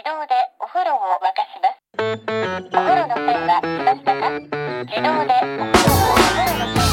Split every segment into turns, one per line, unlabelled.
自動でお風呂を沸かします。お風呂の線は来ましたか？自動でお風呂を沸かします。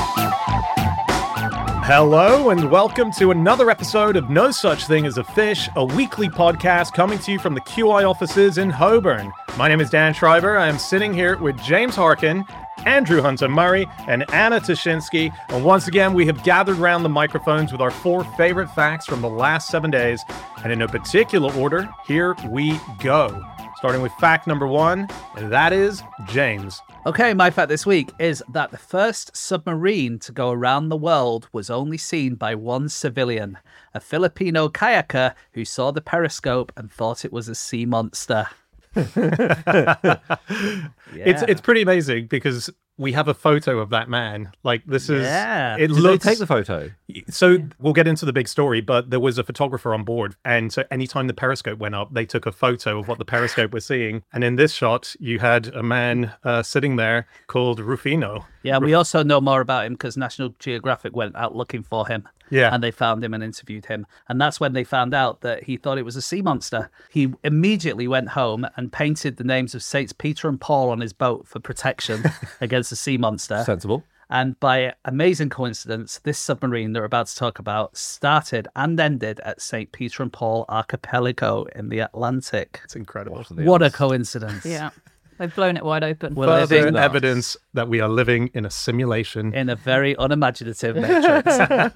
Hello and welcome to another episode of No Such Thing as a Fish, a weekly podcast coming to you from the QI offices in Holborn. My name is Dan Schreiber. I am sitting here with James Harkin, Andrew Hunter-Murray, and Anna Tashinsky. And once again, we have gathered around the microphones with our 4 favorite facts from the last 7 days. And in no particular order, here we go. Starting with fact number 1, and that is James.
Okay, my fact this week is that the first submarine to go around the world was only seen by one civilian, a Filipino kayaker who saw the periscope and thought it was a sea monster.
It's pretty amazing because we have a photo of that man. Like, this is...
Yeah.
It
Did
looks...
they take the photo?
So we'll get into the big story, but there was a photographer on board. And so anytime the periscope went up, they took a photo of what the periscope was seeing. And in this shot, you had a man sitting there called Rufino.
Yeah, we also know more about him because National Geographic went out looking for him.
Yeah.
And they found him and interviewed him. And that's when they found out that he thought it was a sea monster. He immediately went home and painted the names of Saints Peter and Paul on his boat for protection against the sea monster.
Sensible.
And by amazing coincidence, this submarine that we're about to talk about started and ended at St. Peter and Paul Archipelago in the Atlantic.
It's incredible.
What a coincidence.
Yeah. They've blown it wide open.
We're
Further
living
evidence that we are living in a simulation.
in a very unimaginative matrix.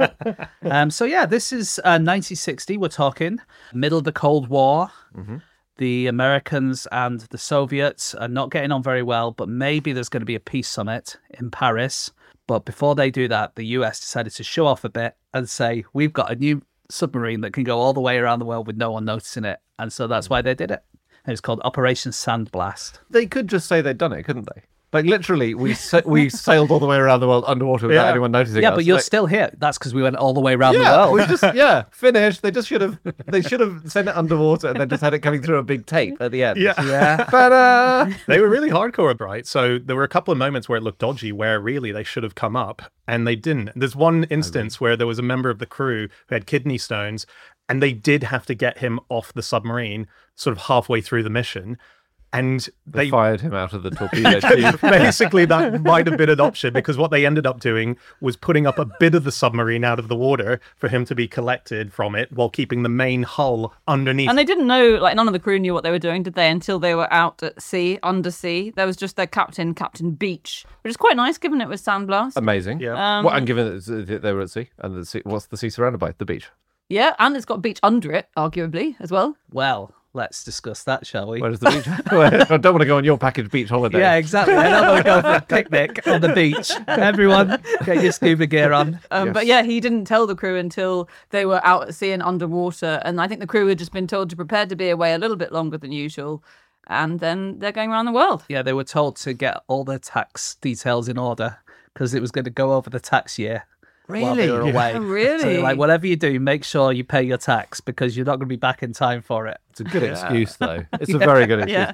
This is 1960. We're talking middle of the Cold War.
Mm-hmm.
The Americans and the Soviets are not getting on very well, but maybe there's going to be a peace summit in Paris. But before they do that, the US decided to show off a bit and say, we've got a new submarine that can go all the way around the world with no one noticing it. And so that's why they did it. And it's called Operation Sandblast.
They could just say they'd done it, couldn't they? Like, literally, we sailed all the way around the world underwater without anyone noticing
Yeah,
us.
but you're still here. That's because we went all the way around the
Yeah,
world.
we just finished. They should have sent it underwater and then just had it coming through a big tape at the end.
Yeah.
But
They were really hardcore, right? So there were a couple of moments where it looked dodgy, where really they should have come up, and they didn't. There's one instance where there was a member of the crew who had kidney stones, and they did have to get him off the submarine sort of halfway through the mission. And
they fired him out of the torpedo tube.
Basically, that might have been an option, because what they ended up doing was putting up a bit of the submarine out of the water for him to be collected from it while keeping the main hull underneath.
And they didn't know, like, none of the crew knew what they were doing, did they? Until they were out at sea, undersea. There was just their captain, Captain Beach, which is quite nice given it was Sandblast.
Amazing.
Yeah.
And given that they were at sea, and the sea, what's the sea surrounded by? The beach.
Yeah, and it's got beach under it, arguably, as well.
Well, let's discuss that, shall we?
Where does the beach? I don't want to go on your packaged beach holiday.
Yeah, exactly. I don't want to go for a picnic on the beach. Everyone, get your scuba gear on.
Yes.
But yeah, he didn't tell the crew until they were out at sea and underwater. And I think the crew had just been told to prepare to be away a little bit longer than usual. And then they're going around the world.
Yeah, they were told to get all their tax details in order because it was going to go over the tax year. While they were away.
Oh, really?
So like, whatever you do, make sure you pay your tax because you're not going to be back in time for it.
It's a good excuse, though. It's a very good excuse.
Yeah.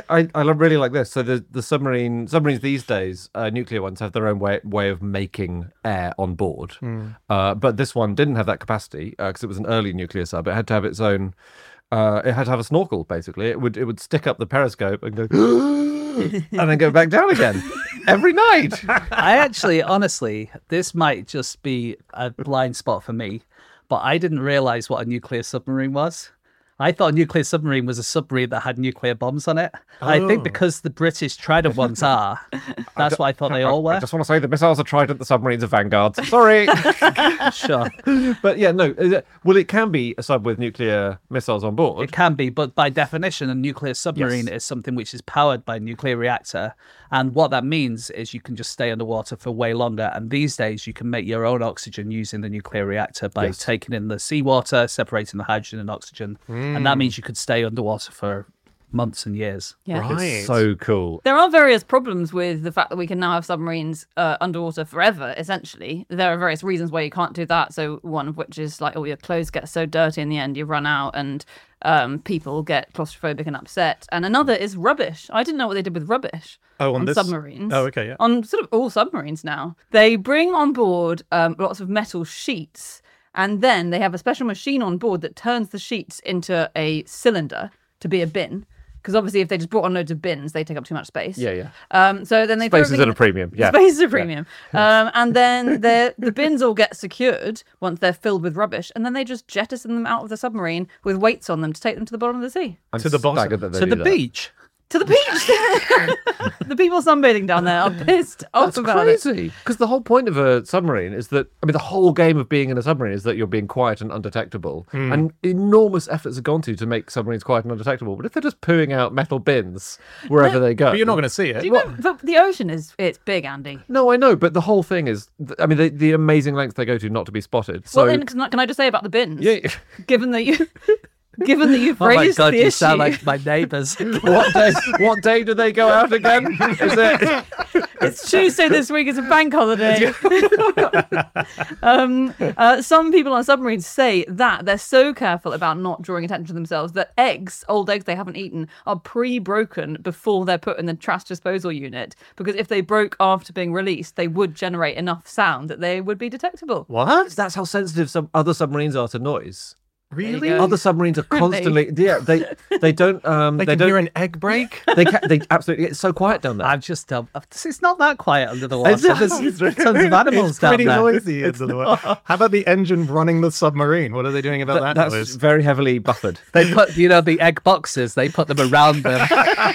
I really like this. So the submarines these days, nuclear ones, have their own way of making air on board. But this one didn't have that capacity because it was an early nuclear sub. It had to have its own. It had to have a snorkel. Basically, it would stick up the periscope and go, and then go back down again every night.
I actually, honestly, this might just be a blind spot for me, but I didn't realize what a nuclear submarine was. I thought a nuclear submarine was a submarine that had nuclear bombs on it. I think because the British Trident ones are, that's what I thought they all were.
I just want to say the missiles are Trident, the submarines are Vanguards. Sorry.
Sure.
But yeah, no. It can be a sub with nuclear missiles on board.
It can be, but by definition, a nuclear submarine is something which is powered by a nuclear reactor. And what that means is you can just stay underwater for way longer. And these days, you can make your own oxygen using the nuclear reactor by taking in the seawater, separating the hydrogen and oxygen. And that means you could stay underwater for months and years.
Yeah.
Right.
It's so cool.
There are various problems with the fact that we can now have submarines underwater forever, essentially. There are various reasons why you can't do that. So one of which is like, your clothes get so dirty in the end, you run out and people get claustrophobic and upset. And another is rubbish. I didn't know what they did with rubbish on submarines.
Oh, okay, yeah.
On sort of all submarines now. They bring on board lots of metal sheets, and then they have a special machine on board that turns the sheets into a cylinder. to be a bin. Because obviously, if they just brought on loads of bins, they take up too much space.
Yeah.
So then they
Space
throw
is at a premium. Yeah.
Space is a premium. And then the bins all get secured once they're filled with rubbish, and then they just jettison them out of the submarine with weights on them to take them to the bottom of the sea.
I'm
To the bottom.
staggered that they
To
do
the
that.
beach.
To the beach. The people sunbathing down there are pissed off
That's
about it.
crazy. Because the whole point of a submarine is that, I mean, the whole game of being in a submarine is that you're being quiet and undetectable. And enormous efforts are gone to make submarines quiet and undetectable. But if they're just pooing out metal bins wherever they go.
But you're not going to see it.
Do you know, but the ocean it's big, Andy.
No, I know, but the whole thing is, I mean, the amazing lengths they go to not to be spotted. So,
Well, then, can I just say about the bins?
yeah.
Given that you
Oh my
phrased
god,
the
you
issue.
sound like my neighbours.
What day do they go out again? Is it?
It's Tuesday this week. It's a bank holiday. Some people on submarines say that they're so careful about not drawing attention to themselves that old eggs they haven't eaten, are pre-broken before they're put in the trash disposal unit. Because if they broke after being released, they would generate enough sound that they would be detectable.
What?
That's how sensitive some other submarines are to noise.
Really?
go.
Other submarines are constantly. Yeah, they don't.
They
They
can hear
don't.
an egg break?
They absolutely. It's so quiet down there.
I'm just it's not that quiet under the water.
It's not.
There's tons of animals
It's
down
pretty
there.
noisy. Under the water. How about the engine running the submarine? What are they doing about that
That's
noise?
very heavily buffered.
They put, the egg boxes. They put them around them.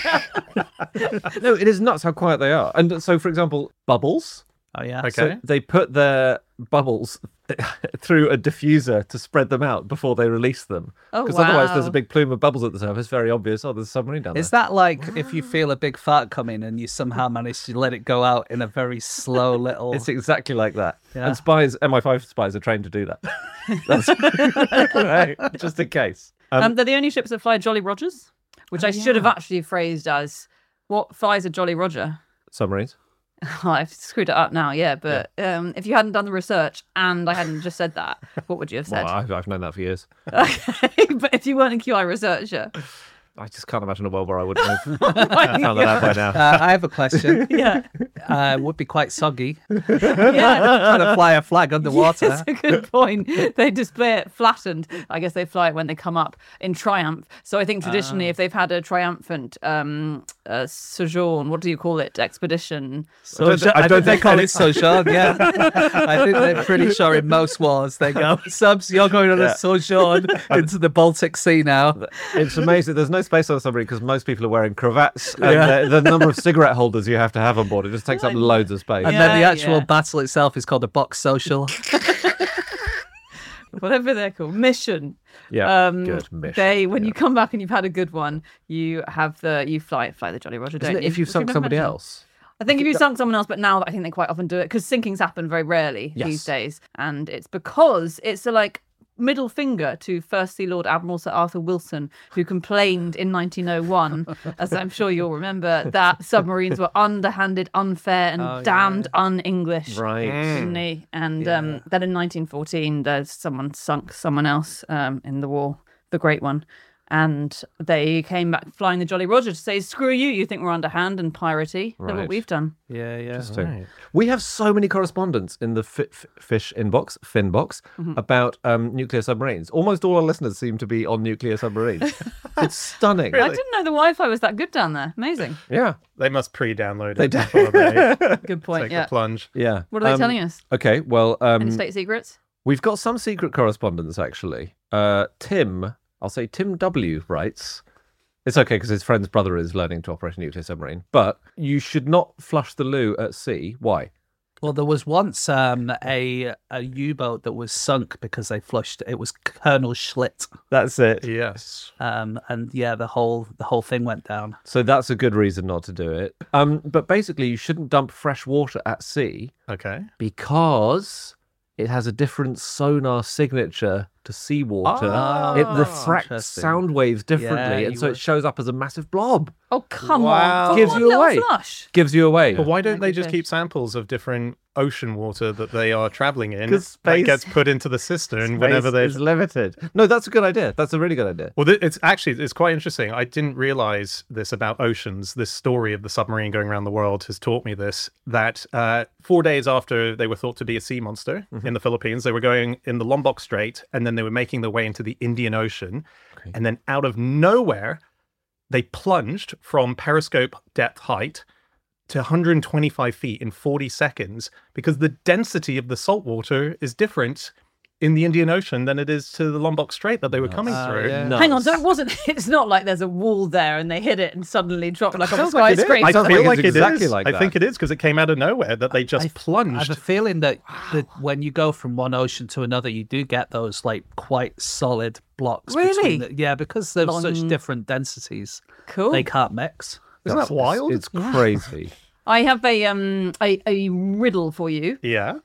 No, it is nuts how quiet they are. And so, for example, bubbles.
Oh yeah.
Okay.
So they put their bubbles through a diffuser to spread them out before they release them.
Oh,
Because otherwise, there's
wow.
a big plume of bubbles at the surface. Very obvious. Oh, there's a submarine down
Is
there.
that like if you feel a big fart coming and you somehow manage to let it go out in a very slow little?
It's exactly like that.
Yeah.
And spies, MI5 spies, are trained to do that. That's right. Just in case.
They're the only ships that fly Jolly Rogers, which I should have actually phrased as what flies a Jolly Roger.
Submarines.
Oh, I've screwed it up now, yeah. But if you hadn't done the research and I hadn't just said that, what would you have said?
Well, I've known that for years.
Okay, but if you weren't a QI researcher,
I just can't imagine a world where I wouldn't have found that out by now.
I have a question.
yeah,
Would be quite soggy.
yeah.
Trying to fly a flag underwater.
That's a good point. They display it flattened. I guess they fly it when they come up in triumph. So I think traditionally, if they've had a triumphant sojourn, what do you call it? Expedition.
I don't think they call it sojourn. Yeah, I think they're pretty sure in most wars they go subs. You're going on a sojourn into the Baltic Sea now.
It's amazing. There's no space on a submarine because most people are wearing cravats. And the number of cigarette holders you have to have on board, it just takes up loads of space.
And then the
Yeah,
actual
yeah.
battle itself is called a box social.
Whatever they're called, mission.
Yeah, good mission.
When you come back and you've had a good one, you have you fly the Jolly Roger, don't
Isn't it
you?
if you've
Which
sunk
never
somebody
mentioned.
else?
I think if you sunk someone else, but now I think they quite often do it because sinkings happen very rarely
Yes.
these days, and it's because it's a middle finger to First Sea Lord Admiral Sir Arthur Wilson, who complained in 1901, as I'm sure you'll remember, that submarines were underhanded, unfair, and damned un-English.
Right.
Didn't he? And then in 1914, there's someone sunk someone else in the war, the Great One. And they came back flying the Jolly Roger to say, screw you, you think we're underhand and piratey. Look
Right.
what we've done.
Yeah.
Interesting. We have so many correspondents in the fish inbox, Finbox, about nuclear submarines. Almost all our listeners seem to be on nuclear submarines. It's stunning.
I didn't know the Wi-Fi was that good down there. Amazing.
Yeah.
They must pre-download
They
it
do.
before they
Good point.
take
Yeah.
the plunge.
Yeah.
What are they telling us?
Okay, well,
Any state secrets?
we've got some secret correspondence, actually. Tim, I'll say Tim W. writes, it's okay because his friend's brother is learning to operate a nuclear submarine, but you should not flush the loo at sea. Why?
Well, there was once a U-boat that was sunk because they flushed. It was Colonel Schlitt,
That's it.
Yes.
and yeah, the whole thing went down.
So that's a good reason not to do it. But basically, you shouldn't dump fresh water at sea
Okay.
because it has a different sonar signature to seawater.
Oh,
It refracts
interesting.
sound waves differently,
Yeah,
and
you
so it
would-
shows up as a massive blob.
Oh, come
Wow.
on. For
Gives
one
you
little
away.
flush.
Gives you away.
But why don't they
Like a
just
fish.
keep samples of different ocean water that they are traveling in?
'Cause
That
space-
gets put into the cistern whenever
Space
they.
is limited. No, that's a good idea. That's a really good idea.
Well, it's quite interesting. I didn't realize this about oceans. This story of the submarine going around the world has taught me this, that 4 days after they were thought to be a sea monster in the Philippines, they were going in the Lombok Strait, and then they were making their way into the Indian Ocean. And then out of nowhere, they plunged from periscope depth height to 125 feet in 40 seconds because the density of the salt water is different in the Indian Ocean than it is to the Lombok Strait that they were coming through.
Yeah.
Hang on, so it's not like there's a wall there and they hit it and suddenly dropped like a
Sounds like it is.
skyscraper.
I
Sounds
feel
like
like
it's
it
exactly
is.
like
I
that.
think it is because it came out of nowhere that they just
I have
plunged.
a feeling that when you go from one ocean to another, you do get those like quite solid blocks.
Really?
Yeah, because there's such
Long-
different densities.
Cool.
They can't mix.
Isn't that wild?
It's crazy.
I have a riddle for you.
Yeah.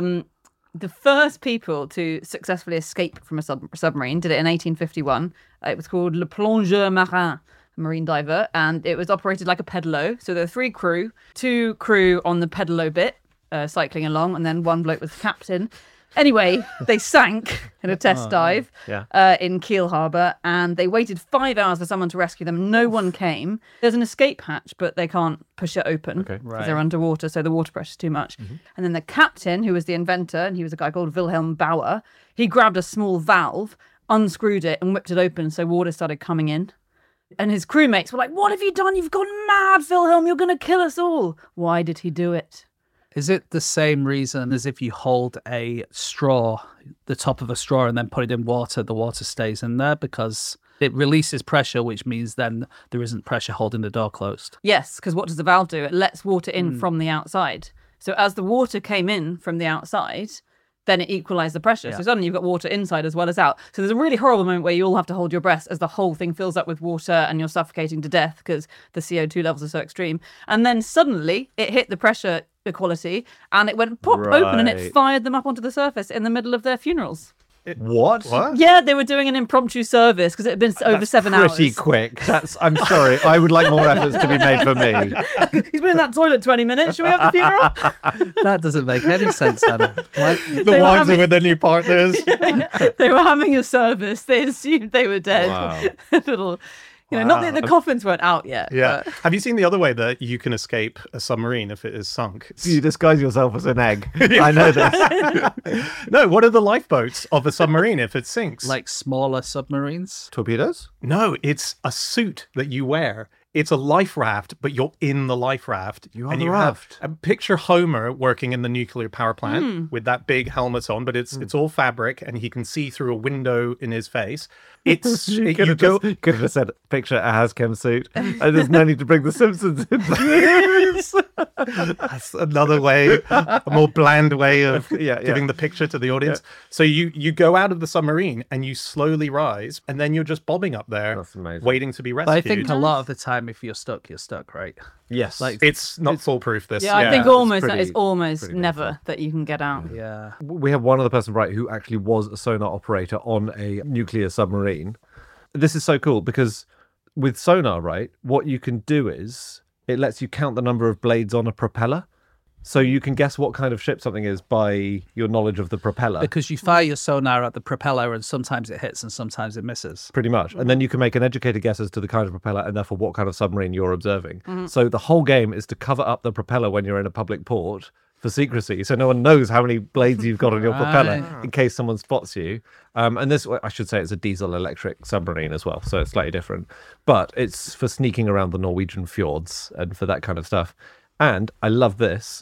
The first people to successfully escape from a submarine did it in 1851. It was called Le Plongeur Marin, a marine diver, and it was operated like a pedalo. So there were 3 crew, 2 crew on the pedalo bit, cycling along, and then 1 bloke was the captain. Anyway, they sank in a test dive in Kiel Harbour, and they waited 5 hours for someone to rescue them. No one came. There's an escape hatch, but they can't push it open because they're underwater, so the water pressure's too much. And then the captain, who was the inventor, and he was a guy called Wilhelm Bauer, he grabbed a small valve, unscrewed it, and whipped it open, so water started coming in. And his crewmates were like, "What have you done? You've gone mad, Wilhelm. You're going to kill us all." Why did he do it?
Is it the same reason as if you hold a straw, the top of a straw, and then put it in water, the water stays in there because it releases pressure, which means then there isn't pressure holding the door closed?
Yes, because what does the valve do? It lets water in from the outside. So as the water came in from the outside, then it equalised the pressure. So suddenly you've got water inside as well as out. So there's a really horrible moment where you all have to hold your breath as the whole thing fills up with water and you're suffocating to death because the CO2 levels are so extreme. And then suddenly it hit the pressure equality and it went pop open and it
Right.
fired them up onto the surface in the middle of their funerals.
What?
Yeah, they were doing an impromptu service because it had been over 7 hours.
Pretty quick. I'm sorry. I would like more efforts to be made for me.
He's been in that toilet 20 minutes. Should we have the funeral?
That doesn't make any sense, Anna.
The wives are with their new partners.
They were having a service. They assumed they were dead.
Wow.
Little, not that the coffins weren't out yet.
Yeah.
but-
Have you seen the other way that you can escape a submarine if it is sunk?
You disguise yourself as an egg. I know this.
No, what are the lifeboats of a submarine if it sinks?
Like smaller submarines?
Torpedoes?
No, it's a suit that you wear. It's a life raft, but you're in the life raft.
You are
and
the
you
raft.
Have, picture Homer working in the nuclear power plant with that big helmet on, but it's all fabric, and he can see through a window in his face. It's
You could have just said, picture a Hazchem suit. And there's no need to bring the Simpsons into this.
That's another way, a more bland way of
Yeah.
giving the picture to the audience. So you go out of the submarine and you slowly rise, and then you're just bobbing up there,
That's amazing.
waiting to be
But
rescued.
I think a lot of the time, if you're stuck, right?
Yes.
Like,
it's not foolproof. This,
Yeah, I think
it's
almost
pretty-
it's almost
pretty
never that you can get out.
yeah.
We have one other person, right, who actually was a sonar operator on a nuclear submarine. This is so cool because with sonar, right, what you can do is it lets you count the number of blades on a propeller. So you can guess what kind of ship something is by your knowledge of the propeller.
Because you fire your sonar at the propeller and sometimes it hits and sometimes it misses.
Pretty much. And then you can make an educated guess as to the kind of propeller and therefore what kind of submarine you're observing. So the whole game is to cover up the propeller when you're in a public port for secrecy. So no one knows how many blades you've got on your propeller in case someone spots you. And this, I should say, it's a diesel electric submarine as well. So it's slightly different. But it's for sneaking around the Norwegian fjords and for that kind of stuff. And I love this.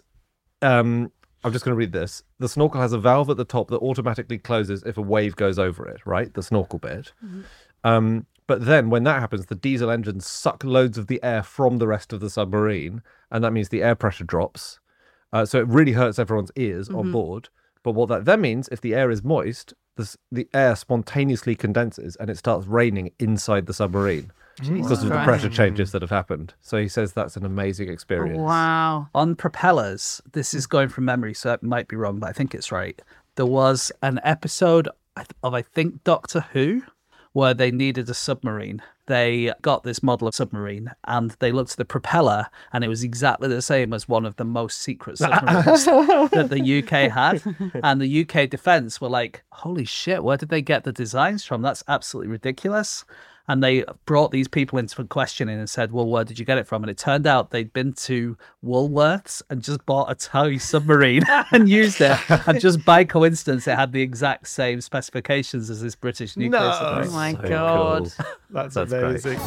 I'm just going to read this. The snorkel has a valve at the top that automatically closes if a wave goes over it, right? The snorkel bit. But then when that happens, the diesel engines suck loads of the air from the rest of the submarine. And that means the air pressure drops. So it really hurts everyone's ears on board. But what that then means, if the air is moist, the air spontaneously condenses and it starts raining inside the submarine. Because of the
Christ.
pressure changes that have happened. So he says that's an amazing experience.
Wow.
On propellers, this is going from memory, so it might be wrong, but I think it's right. There was an episode of, I think, Doctor Who, where they needed a submarine. They got this model of submarine and they looked at the propeller and it was exactly the same as one of the most secret submarines that the UK had. And the UK defence were like, holy shit, where did they get the designs from? That's absolutely ridiculous. And they brought these people into questioning and said, well, where did you get it from? And it turned out they'd been to Woolworths and just bought a toy submarine and used it. And just by coincidence, it had the exact same specifications as this British nuclear
No.
submarine.
Oh my
So
God.
cool.
That's
That's great.
amazing.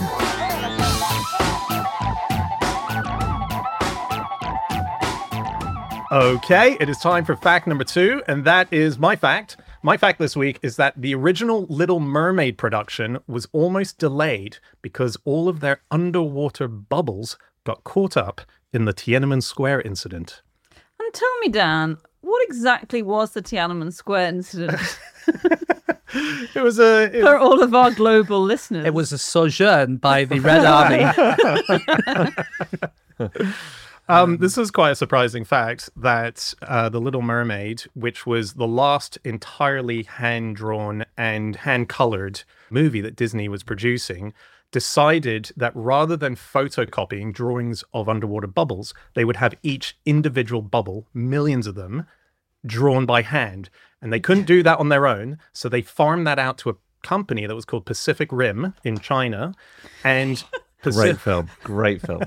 Okay, it is time for fact number 2, and that is my fact. My fact this week is that the original Little Mermaid production was almost delayed because all of their underwater bubbles got caught up in the Tiananmen Square incident.
And tell me, Dan, what exactly was the Tiananmen Square incident
It was a...
for all of our global listeners?
It was a sojourn by the Red Army.
This is quite a surprising fact that The Little Mermaid, which was the last entirely hand-drawn and hand-colored movie that Disney was producing, decided that rather than photocopying drawings of underwater bubbles, they would have each individual bubble, millions of them, drawn by hand. And they couldn't do that on their own, so they farmed that out to a company that was called Pacific Rim in China. And
Great film. Great film.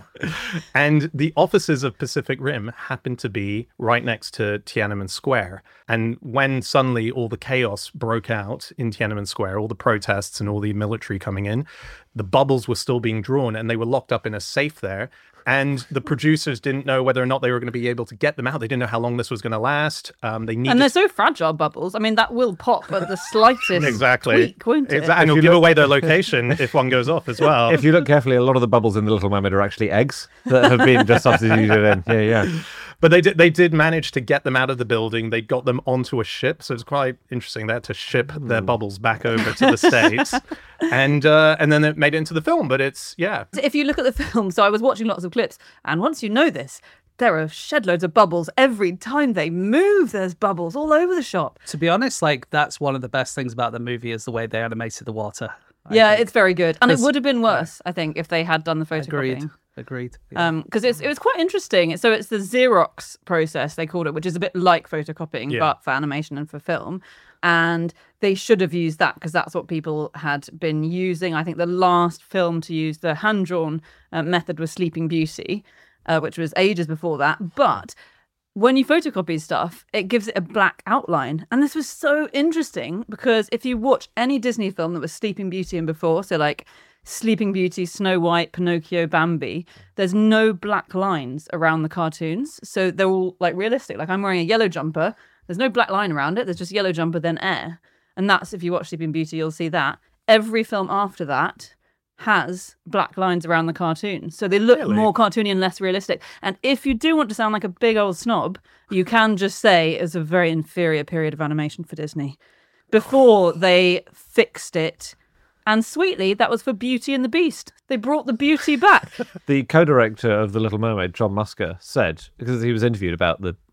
And the offices of Pacific Rim happened to be right next to Tiananmen Square. And when suddenly all the chaos broke out in Tiananmen Square, all the protests and all the military coming in, the bubbles were still being drawn and they were locked up in a safe there. And the producers didn't know whether or not they were going to be able to get them out. They didn't know how long this was going to last. They needed
And they're so fragile, bubbles. I mean, that will pop at the slightest
exactly.
tweak, won't it?
Exactly. And it'll give away their location if one goes off as well.
If you look carefully, a lot of the bubbles in The Little Mermaid are actually eggs that have been just substituted in. Yeah.
But they did manage to get them out of the building. They got them onto a ship, so it's quite interesting. They had to ship their bubbles back over to the States, and then it made it into the film. But it's
If you look at the film, so I was watching lots of clips, and once you know this, there are shed loads of bubbles every time they move. There's bubbles all over the shop.
To be honest, like that's one of the best things about the movie is the way they animated the water.
Yeah, it's very good, and it would have been worse, I think, if they had done the photocopying.
Agreed. Yeah.
Because it was quite interesting. So it's the Xerox process, they called it, which is a bit like photocopying, but for animation and for film. And they should have used that because that's what people had been using. I think the last film to use the hand-drawn method was Sleeping Beauty, which was ages before that. But when you photocopy stuff, it gives it a black outline. And this was so interesting because if you watch any Disney film that was Sleeping Beauty in before, so like Sleeping Beauty, Snow White, Pinocchio, Bambi, there's no black lines around the cartoons. So they're all like realistic. Like I'm wearing a yellow jumper. There's no black line around it. There's just yellow jumper, then air. And that's, if you watch Sleeping Beauty, you'll see that. Every film after that has black lines around the cartoon. So they look more cartoony and less realistic. And if you do want to sound like a big old snob, you can just say it's a very inferior period of animation for Disney. Before they fixed it. And sweetly, that was for Beauty and the Beast. They brought the beauty back.
The co-director of The Little Mermaid, John Musker, said, because he was interviewed about the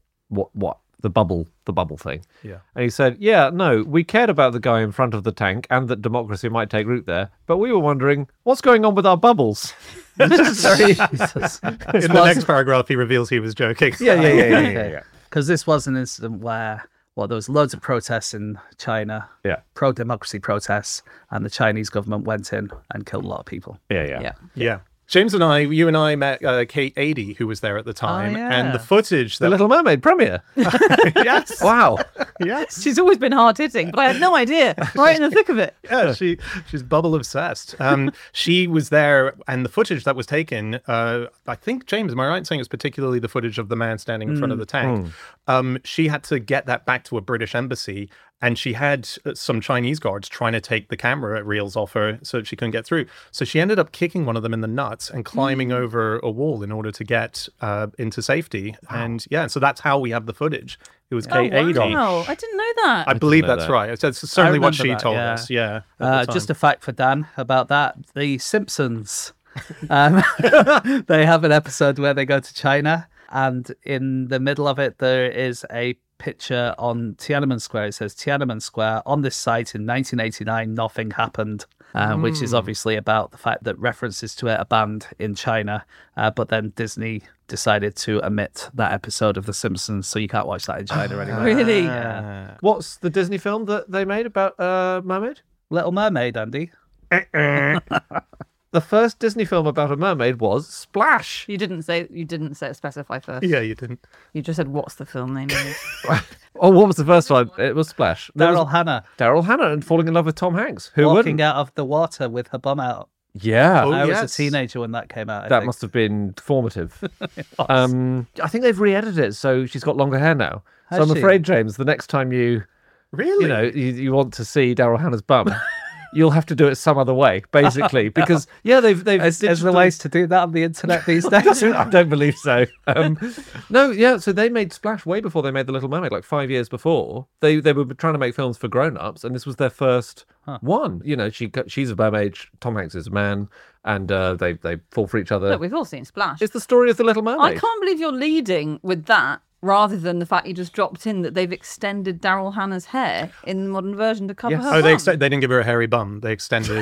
bubble thing.
Yeah.
And he said, no, we cared about the guy in front of the tank and that democracy might take root there, but we were wondering, what's going on with our bubbles?
in the next paragraph he reveals he was joking.
Yeah.
Because this was an incident where, there was loads of protests in China, pro-democracy protests, and the Chinese government went in and killed a lot of people.
Yeah. James and you and I met Kate Adie, who was there at the time, and the footage.
The Little Mermaid premiere.
Yes.
Wow.
Yes.
She's always been hard-hitting, but I had no idea. Right in the thick of it.
Yeah, she's bubble obsessed. She was there, and the footage that was taken, I think, James, am I right in saying it's particularly the footage of the man standing in front of the tank? She had to get that back to a British embassy, and she had some Chinese guards trying to take the camera reels off her so that she couldn't get through. So she ended up kicking one of them in the nuts and climbing over a wall in order to get into safety. Wow. And so that's how we have the footage. It was Kate Adie.
Wow, I didn't know that.
I believe that's right. That's certainly what she told us. Yeah.
Just a fact for Dan about that. The Simpsons, they have an episode where they go to China, and in the middle of it, there is a picture on Tiananmen Square. It says, Tiananmen Square, on this site in 1989, nothing happened. Which is obviously about the fact that references to it are banned in China. But then Disney decided to omit that episode of The Simpsons, so you can't watch that in China anymore.
Really?
Yeah.
What's the Disney film that they made about Mermaid?
Little Mermaid, Andy.
The first Disney film about a mermaid was Splash.
You didn't specify first.
Yeah, you didn't.
You just said what's the film name is.
Oh, what was the first one? It was Splash.
Daryl Hannah
Daryl Hannah and falling in love with Tom Hanks. Who
walking
wouldn't?
out of the water with her bum out.
Yeah.
Oh,
I was
yes.
a teenager when that came out. I
That
think.
must have been formative. I think they've re-edited it so she's got longer hair now.
Has
So I'm
she?
afraid, James, the next time you
Really?
you want to see Daryl Hannah's bum, you'll have to do it some other way, basically, because they've
Is there
digital-
ways to do that on the internet these days?
I don't believe so. No, yeah. So they made Splash way before they made The Little Mermaid, like 5 years before. They were trying to make films for grown-ups, and this was their first one. You know, she's a mermaid, Tom Hanks is a man, and they fall for each other.
Look, we've all seen Splash.
It's the story of The Little Mermaid.
I can't believe you're leading with that rather than the fact you just dropped in that they've extended Daryl Hannah's hair in the modern version to cover
Yes.
her
Oh,
bum.
they didn't give her a hairy bum. They extended.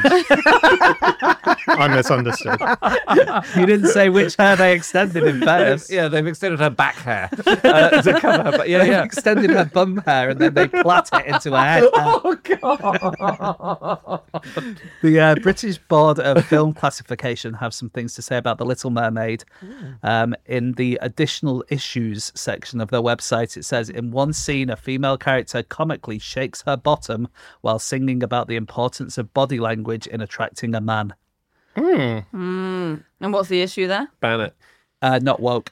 I misunderstood.
You didn't say which hair they extended in fairness.
Yeah, they've extended her back hair to cover her. But
They
yeah.
extended her bum hair and then they plait it into a head.
Oh God!
The British Board of Film Classification have some things to say about The Little Mermaid. In the additional issues section of their website, it says, in one scene, a female character comically shakes her bottom while singing about the importance of body language in attracting a man.
And what's the issue there?
Ban it.
Not woke.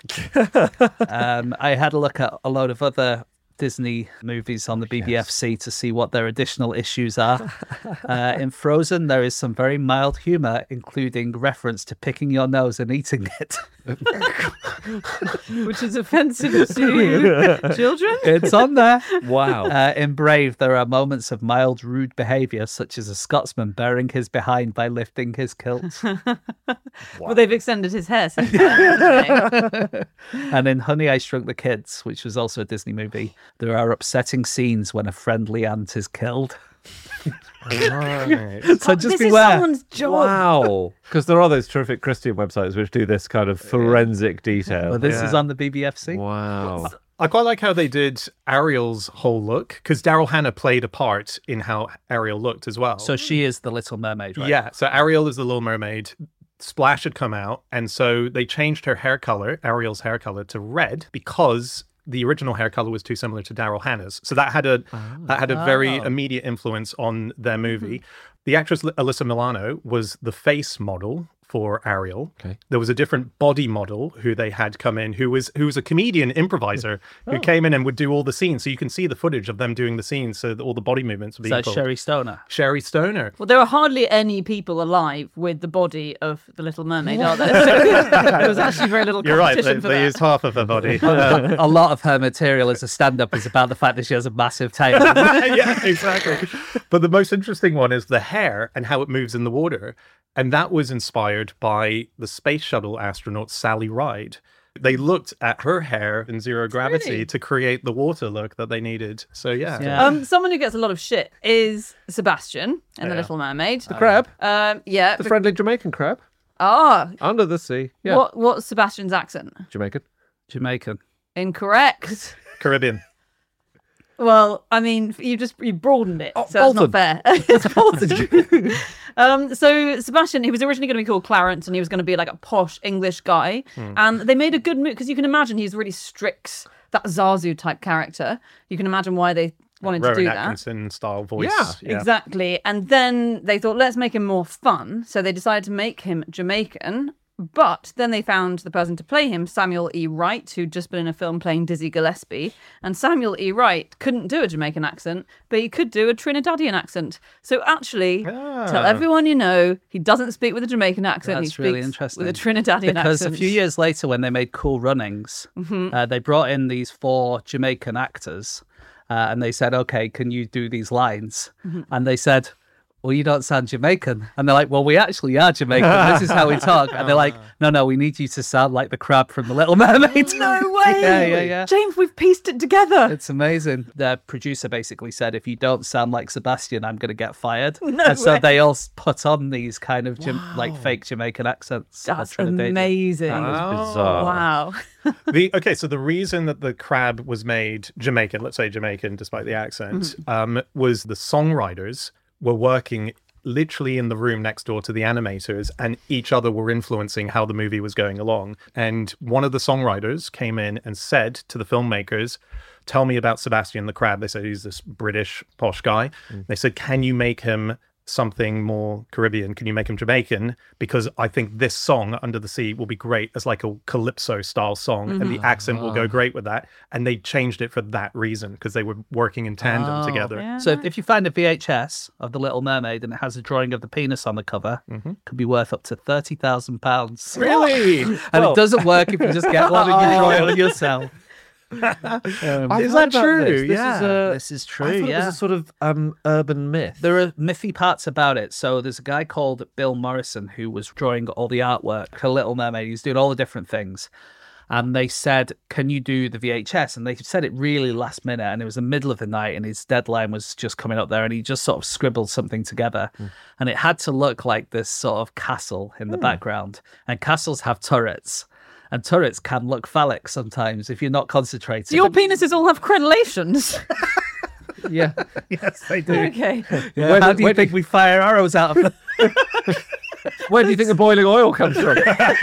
I had a look at a load of other Disney movies on the BBFC to see what their additional issues are. In Frozen, there is some very mild humour, including reference to picking your nose and eating it.
Which is offensive to children?
It's on there.
Wow.
In Brave, there are moments of mild, rude behaviour, such as a Scotsman bearing his behind by lifting his kilt.
Well, they've extended his hair since then, haven't they?
And in Honey, I Shrunk the Kids, which was also a Disney movie, there are upsetting scenes when a friendly ant is killed.
Right.
So just
this
beware.
is someone's job.
Wow. Because there are those terrific Christian websites which do this kind of forensic detail.
Well, this
Yeah.
is on the BBFC.
Wow.
I quite like how they did Ariel's whole look because Daryl Hannah played a part in how Ariel looked as well.
So she is the Little Mermaid, right?
Yeah, so Ariel is the Little Mermaid. Splash had come out, and so they changed her hair color, Ariel's hair color, to red because the original hair color was too similar to Daryl Hannah's. So that had a very immediate influence on their movie. The actress Alyssa Milano was the face model for Ariel.
Okay.
There was a different body model who they had come in, who was a comedian improviser who came in and would do all the scenes. So you can see the footage of them doing the scenes, so that all the body movements would be
Is that
pulled.
Sherry Stoner?
Sherry Stoner.
Well, there are hardly any people alive with the body of the Little Mermaid, are there? So there was actually very little
You're right.
competition
They,
for
they
that.
used half of her body.
A lot of her material as a stand-up is about the fact that she has a massive tail.
Yeah, exactly. But the most interesting one is the hair and how it moves in the water. And that was inspired by the space shuttle astronaut Sally Ride. They looked at her hair in zero gravity
Really?
to create the water look that they needed. So yeah.
Yeah.
Someone who gets a lot of shit is Sebastian in The
Yeah.
Little Mermaid.
The crab?
Yeah.
The friendly Jamaican crab? Under the sea. Yeah.
What's Sebastian's accent?
Jamaican.
Jamaican.
Incorrect.
Caribbean.
Well, I mean, you broadened it, so it's
Bolton.
not fair. It's Bolton. So Sebastian, he was originally going to be called Clarence, and he was going to be like a posh English guy. And they made a good move because you can imagine he's really strict, that Zazu type character. You can imagine why they wanted to
Rowan
do that.
Atkinson style voice.
Yeah,
Exactly. And then they thought, let's make him more fun. So they decided to make him Jamaican. But then they found the person to play him, Samuel E. Wright, who'd just been in a film playing Dizzy Gillespie. And Samuel E. Wright couldn't do a Jamaican accent, but he could do a Trinidadian accent. So actually, tell everyone you know, he doesn't speak with a Jamaican accent.
That's
he
really
speaks
interesting.
with a Trinidadian
Because
accent.
a few years later, when they made Cool Runnings, they brought in these 4 Jamaican actors and they said, okay, can you do these lines? And they said, well, you don't sound Jamaican. And they're like, well, we actually are Jamaican. This is how we talk. And they're like, no, we need you to sound like the crab from The Little Mermaid.
No way!
Yeah.
James, we've pieced it together.
It's amazing. The producer basically said, if you don't sound like Sebastian, I'm going to get fired.
No
and so
way.
they all put on these kind of like fake Jamaican accents.
That's
Trinidadian.
amazing.
Bizarre.
Wow.
So the reason that the crab was made Jamaican, let's say Jamaican, despite the accent, was the songwriters were working literally in the room next door to the animators, and each other were influencing how the movie was going along. And one of the songwriters came in and said to the filmmakers, tell me about Sebastian the Crab. They said he's this British posh guy. They said, can you make him something more Caribbean? Can you make him Jamaican? Because I think this song, Under the Sea, will be great as like a calypso style song, and the accent will go great with that. And they changed it for that reason, because they were working in tandem together.
Yeah.
So if you find a VHS of The Little Mermaid and it has a drawing of the penis on the cover, it could be worth up to £30,000.
Really?
And it doesn't work if you just get one and you draw it on yourself.
Is that true?
This is true.
I thought it was a sort of urban myth.
There are mythy parts about it. So there's a guy called Bill Morrison who was drawing all the artwork for Little Mermaid. He's doing all the different things. And they said, can you do the VHS? And they said it really last minute. And it was the middle of the night and his deadline was just coming up there. And he just sort of scribbled something together. And it had to look like this sort of castle in the background. And castles have turrets. And turrets can look phallic sometimes if you're not concentrating.
Do your penises all have crenellations?
Yeah.
Yes, they do.
Okay.
Yeah, how do you think we fire arrows out of them?
Where do you think the boiling oil comes from?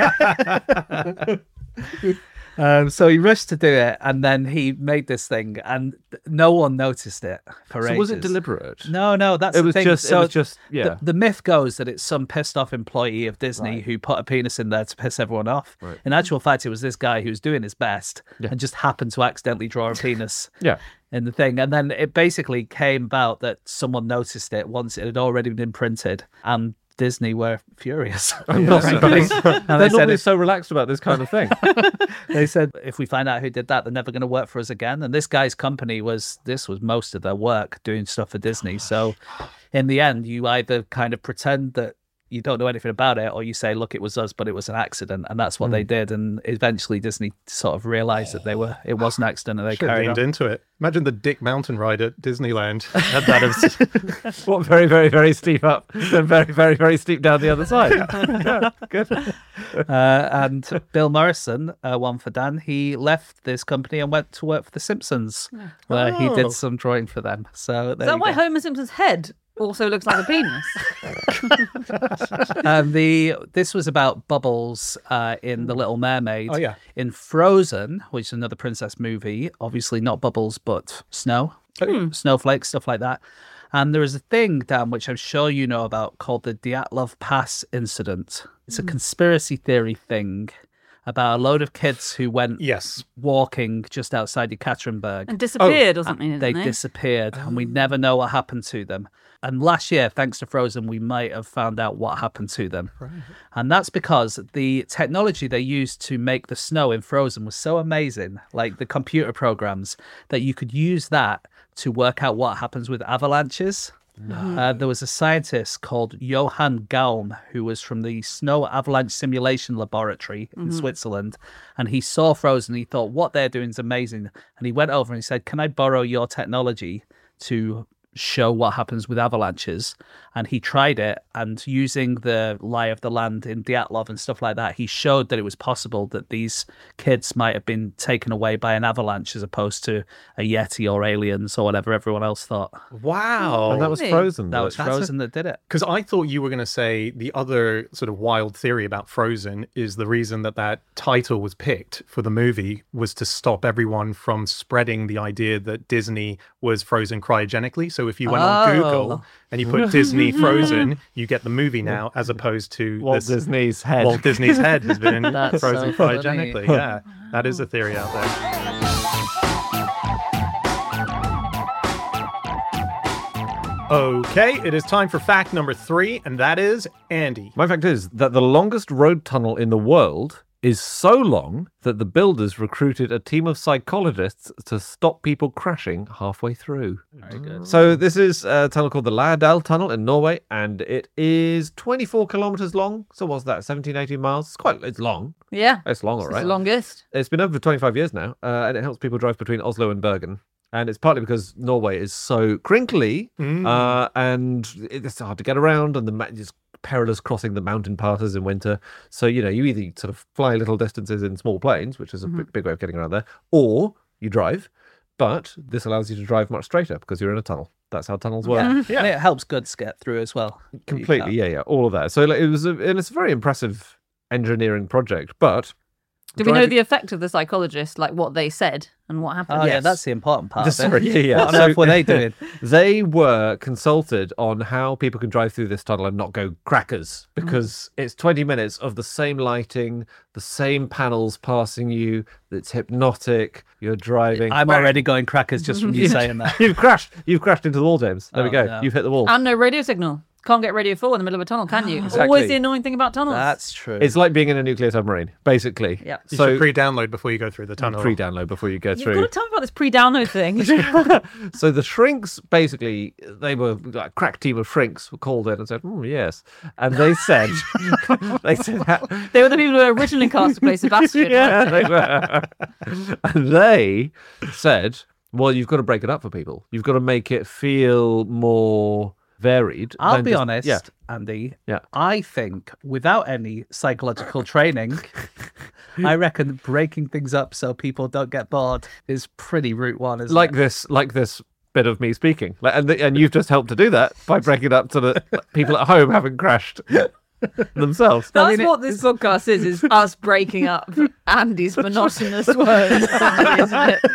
So he rushed to do it, and then he made this thing, and no one noticed it for ages.
So was it deliberate?
No, that's
It
the
was
thing.
just.
So
It was just. Yeah.
the myth goes that it's some pissed off employee of Disney who put a penis in there to piss everyone off.
Right.
In actual fact, it was this guy who was doing his best and just happened to accidentally draw a penis.
Yeah.
In the thing, and then it basically came about that someone noticed it once it had already been printed, and Disney were furious.
I'm not surprised.
And
They're
they said,
normally so relaxed about this kind of thing.
they said, if we find out who did that, they're never going to work for us again. And this guy's company was most of their work doing stuff for Disney. So in the end, you either kind of pretend that you don't know anything about it, or you say, look, it was us, but it was an accident. And that's what they did. And eventually Disney sort of realized that it was an accident, and they
Should have
carried
leaned
on.
into it. Imagine the Dick Mountain ride at Disneyland. Had that as
What, very, very, very steep up, then very, very, very steep down the other side. Yeah, good.
And Bill Morrison, one for Dan, he left this company and went to work for The Simpsons, where he
Oh.
did some drawing for them. So there
Is that
you
why
go.
Homer Simpson's head also looks like a penis?
This was about bubbles in The Little Mermaid.
Oh, yeah.
In Frozen, which is another princess movie, obviously not bubbles, but snow, snowflakes, stuff like that. And there is a thing, Dan, which I'm sure you know about, called the Dyatlov Pass incident. It's a conspiracy theory thing about a load of kids who went
yes.
walking just outside Yekaterinburg.
And disappeared or something,
They
didn't they?
disappeared, and we never know what happened to them. And last year, thanks to Frozen, we might have found out what happened to them. Right. And that's because the technology they used to make the snow in Frozen was so amazing, like the computer programs, that you could use that to work out what happens with avalanches. There was a scientist called Johann Gaum who was from the Snow Avalanche Simulation Laboratory in Switzerland, and he saw Frozen. He thought, what they're doing is amazing, and he went over and he said, can I borrow your technology to show what happens with avalanches? And he tried it, and using the lie of the land in Dyatlov and stuff like that, he showed that it was possible that these kids might have been taken away by an avalanche as opposed to a Yeti or aliens or whatever everyone else thought.
Wow.
And that was
Really?
Frozen.
That was
That's
Frozen that did it.
Because I thought you were going to say the other sort of wild theory about Frozen is the reason that title was picked for the movie was to stop everyone from spreading the idea that Disney was frozen cryogenically. So if you went on Google and you put Disney Frozen, you get the movie now, as opposed to
Walt
this
Disney's head.
Walt Disney's head has been
That's
frozen
so funny.
cryogenically. Yeah, that is a theory out there. Okay, it is time for fact number 3, and that is Andy.
My fact is that the longest road tunnel in the world is so long that the builders recruited a team of psychologists to stop people crashing halfway through.
Very good.
So this is a tunnel called the Lærdal Tunnel in Norway, and it is 24 kilometers long. So what's that, 17, 18 miles? It's long.
Yeah.
It's long, all
It's
right.
the longest.
It's been over for 25 years now, and it helps people drive between Oslo and Bergen. And it's partly because Norway is so crinkly, and it's hard to get around, and it's perilous crossing the mountain passes in winter. So, you either sort of fly little distances in small planes, which is a big way of getting around there, or you drive. but this allows you to drive much straighter because you're in a tunnel. That's how tunnels work.
Yeah. And it helps goods get through as well.
Completely, yeah, all of that. So like, and it's a very impressive engineering project, but
Do we know the effect of the psychologist, like what they said and what happened?
Oh, yeah, that's the important part.
Sorry, yeah.
What on earth were they doing?
They were consulted on how people can drive through this tunnel and not go crackers, because it's 20 minutes of the same lighting, the same panels passing you. It's hypnotic. You're driving.
I'm already going crackers just from you saying that.
You've crashed into the wall, James. There we go.
no.
You've hit the wall.
And no radio signal. Can't get radio 4 in the middle of a tunnel, can you? It's
Exactly.
always the annoying thing about tunnels.
That's true.
It's like being in a nuclear submarine, basically.
Yeah.
You
So
should pre-download before you go through the tunnel.
pre-download before you go
You've
through.
got to tell me about this pre-download thing.
So the shrinks, basically, they were like a crack team of shrinks were called in and said, yes. And they said, they
They were the people who were originally cast to play Sebastian.
yeah, they were. And they said, well, you've got to break it up for people. You've got to make it feel more varied.
I'll
than
be
just-
honest,
Yeah.
Andy.
Yeah.
I think without any psychological training, I reckon breaking things up so people don't get bored is pretty route one, isn't
Like
it?
this bit of me speaking. And you've just helped to do that by breaking it up so that people at home haven't crashed themselves.
That's what this podcast is us breaking up Andy's monotonous words, isn't it?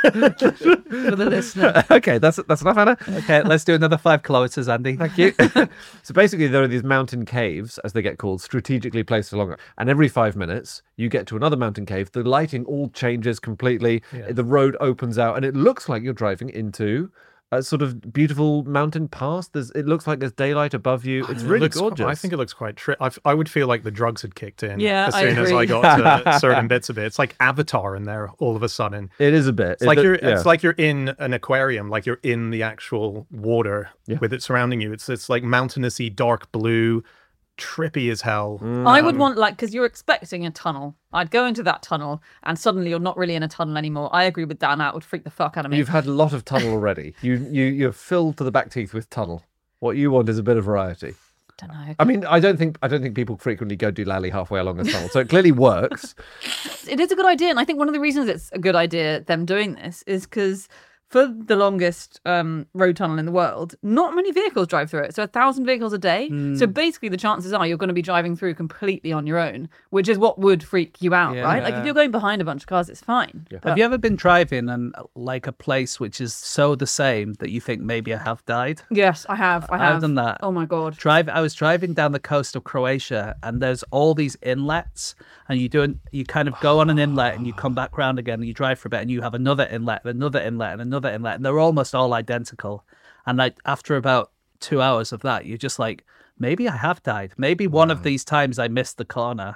For the listener.
Okay, that's enough, Anna.
Okay, let's do another 5 kilometers, Andy.
Thank you. So basically, there are these mountain caves, as they get called, strategically placed along. And every 5 minutes, you get to another mountain cave. The lighting all changes completely.
Yeah.
The road opens out, and it looks like you're driving into a sort of beautiful mountain pass. It looks like there's daylight above you. It's really gorgeous.
I think it looks quite. I would feel like the drugs had kicked in.
Yeah,
as
I
soon as I
agree.
got to certain bits of it. It's like Avatar in there all of a sudden.
it is a bit.
It's like it's like you're in an aquarium, like you're in the actual water with it surrounding you. It's like mountainousy, dark blue, trippy as hell.
I would want, like, because you're expecting a tunnel. I'd go into that tunnel and suddenly you're not really in a tunnel anymore. I agree with Dan. That would freak the fuck out of me.
You've had a lot of tunnel already. You're filled to the back teeth with tunnel. What you want is a bit of variety.
don't know.
I mean, I don't think people frequently go doolally halfway along a tunnel, so it clearly works.
It is a good idea, and I think one of the reasons it's a good idea them doing this is because for the longest road tunnel in the world, not many vehicles drive through it. So 1,000 vehicles a day. So basically the chances are you're going to be driving through completely on your own, which is what would freak you out, right? Like if you're going behind a bunch of cars, it's fine.
Yeah.
Have you ever been driving and like a place which is so the same that you think maybe I have died?
Yes, I have.
I've done that.
Oh my God.
I was driving down the coast of Croatia, and there's all these inlets, and you kind of go on an inlet and you come back round again and you drive for a bit and you have another inlet, another inlet, and another inlet, and they're almost all identical. And like after about 2 hours of that, you're just like, maybe I have died. Maybe one of these times I missed the corner,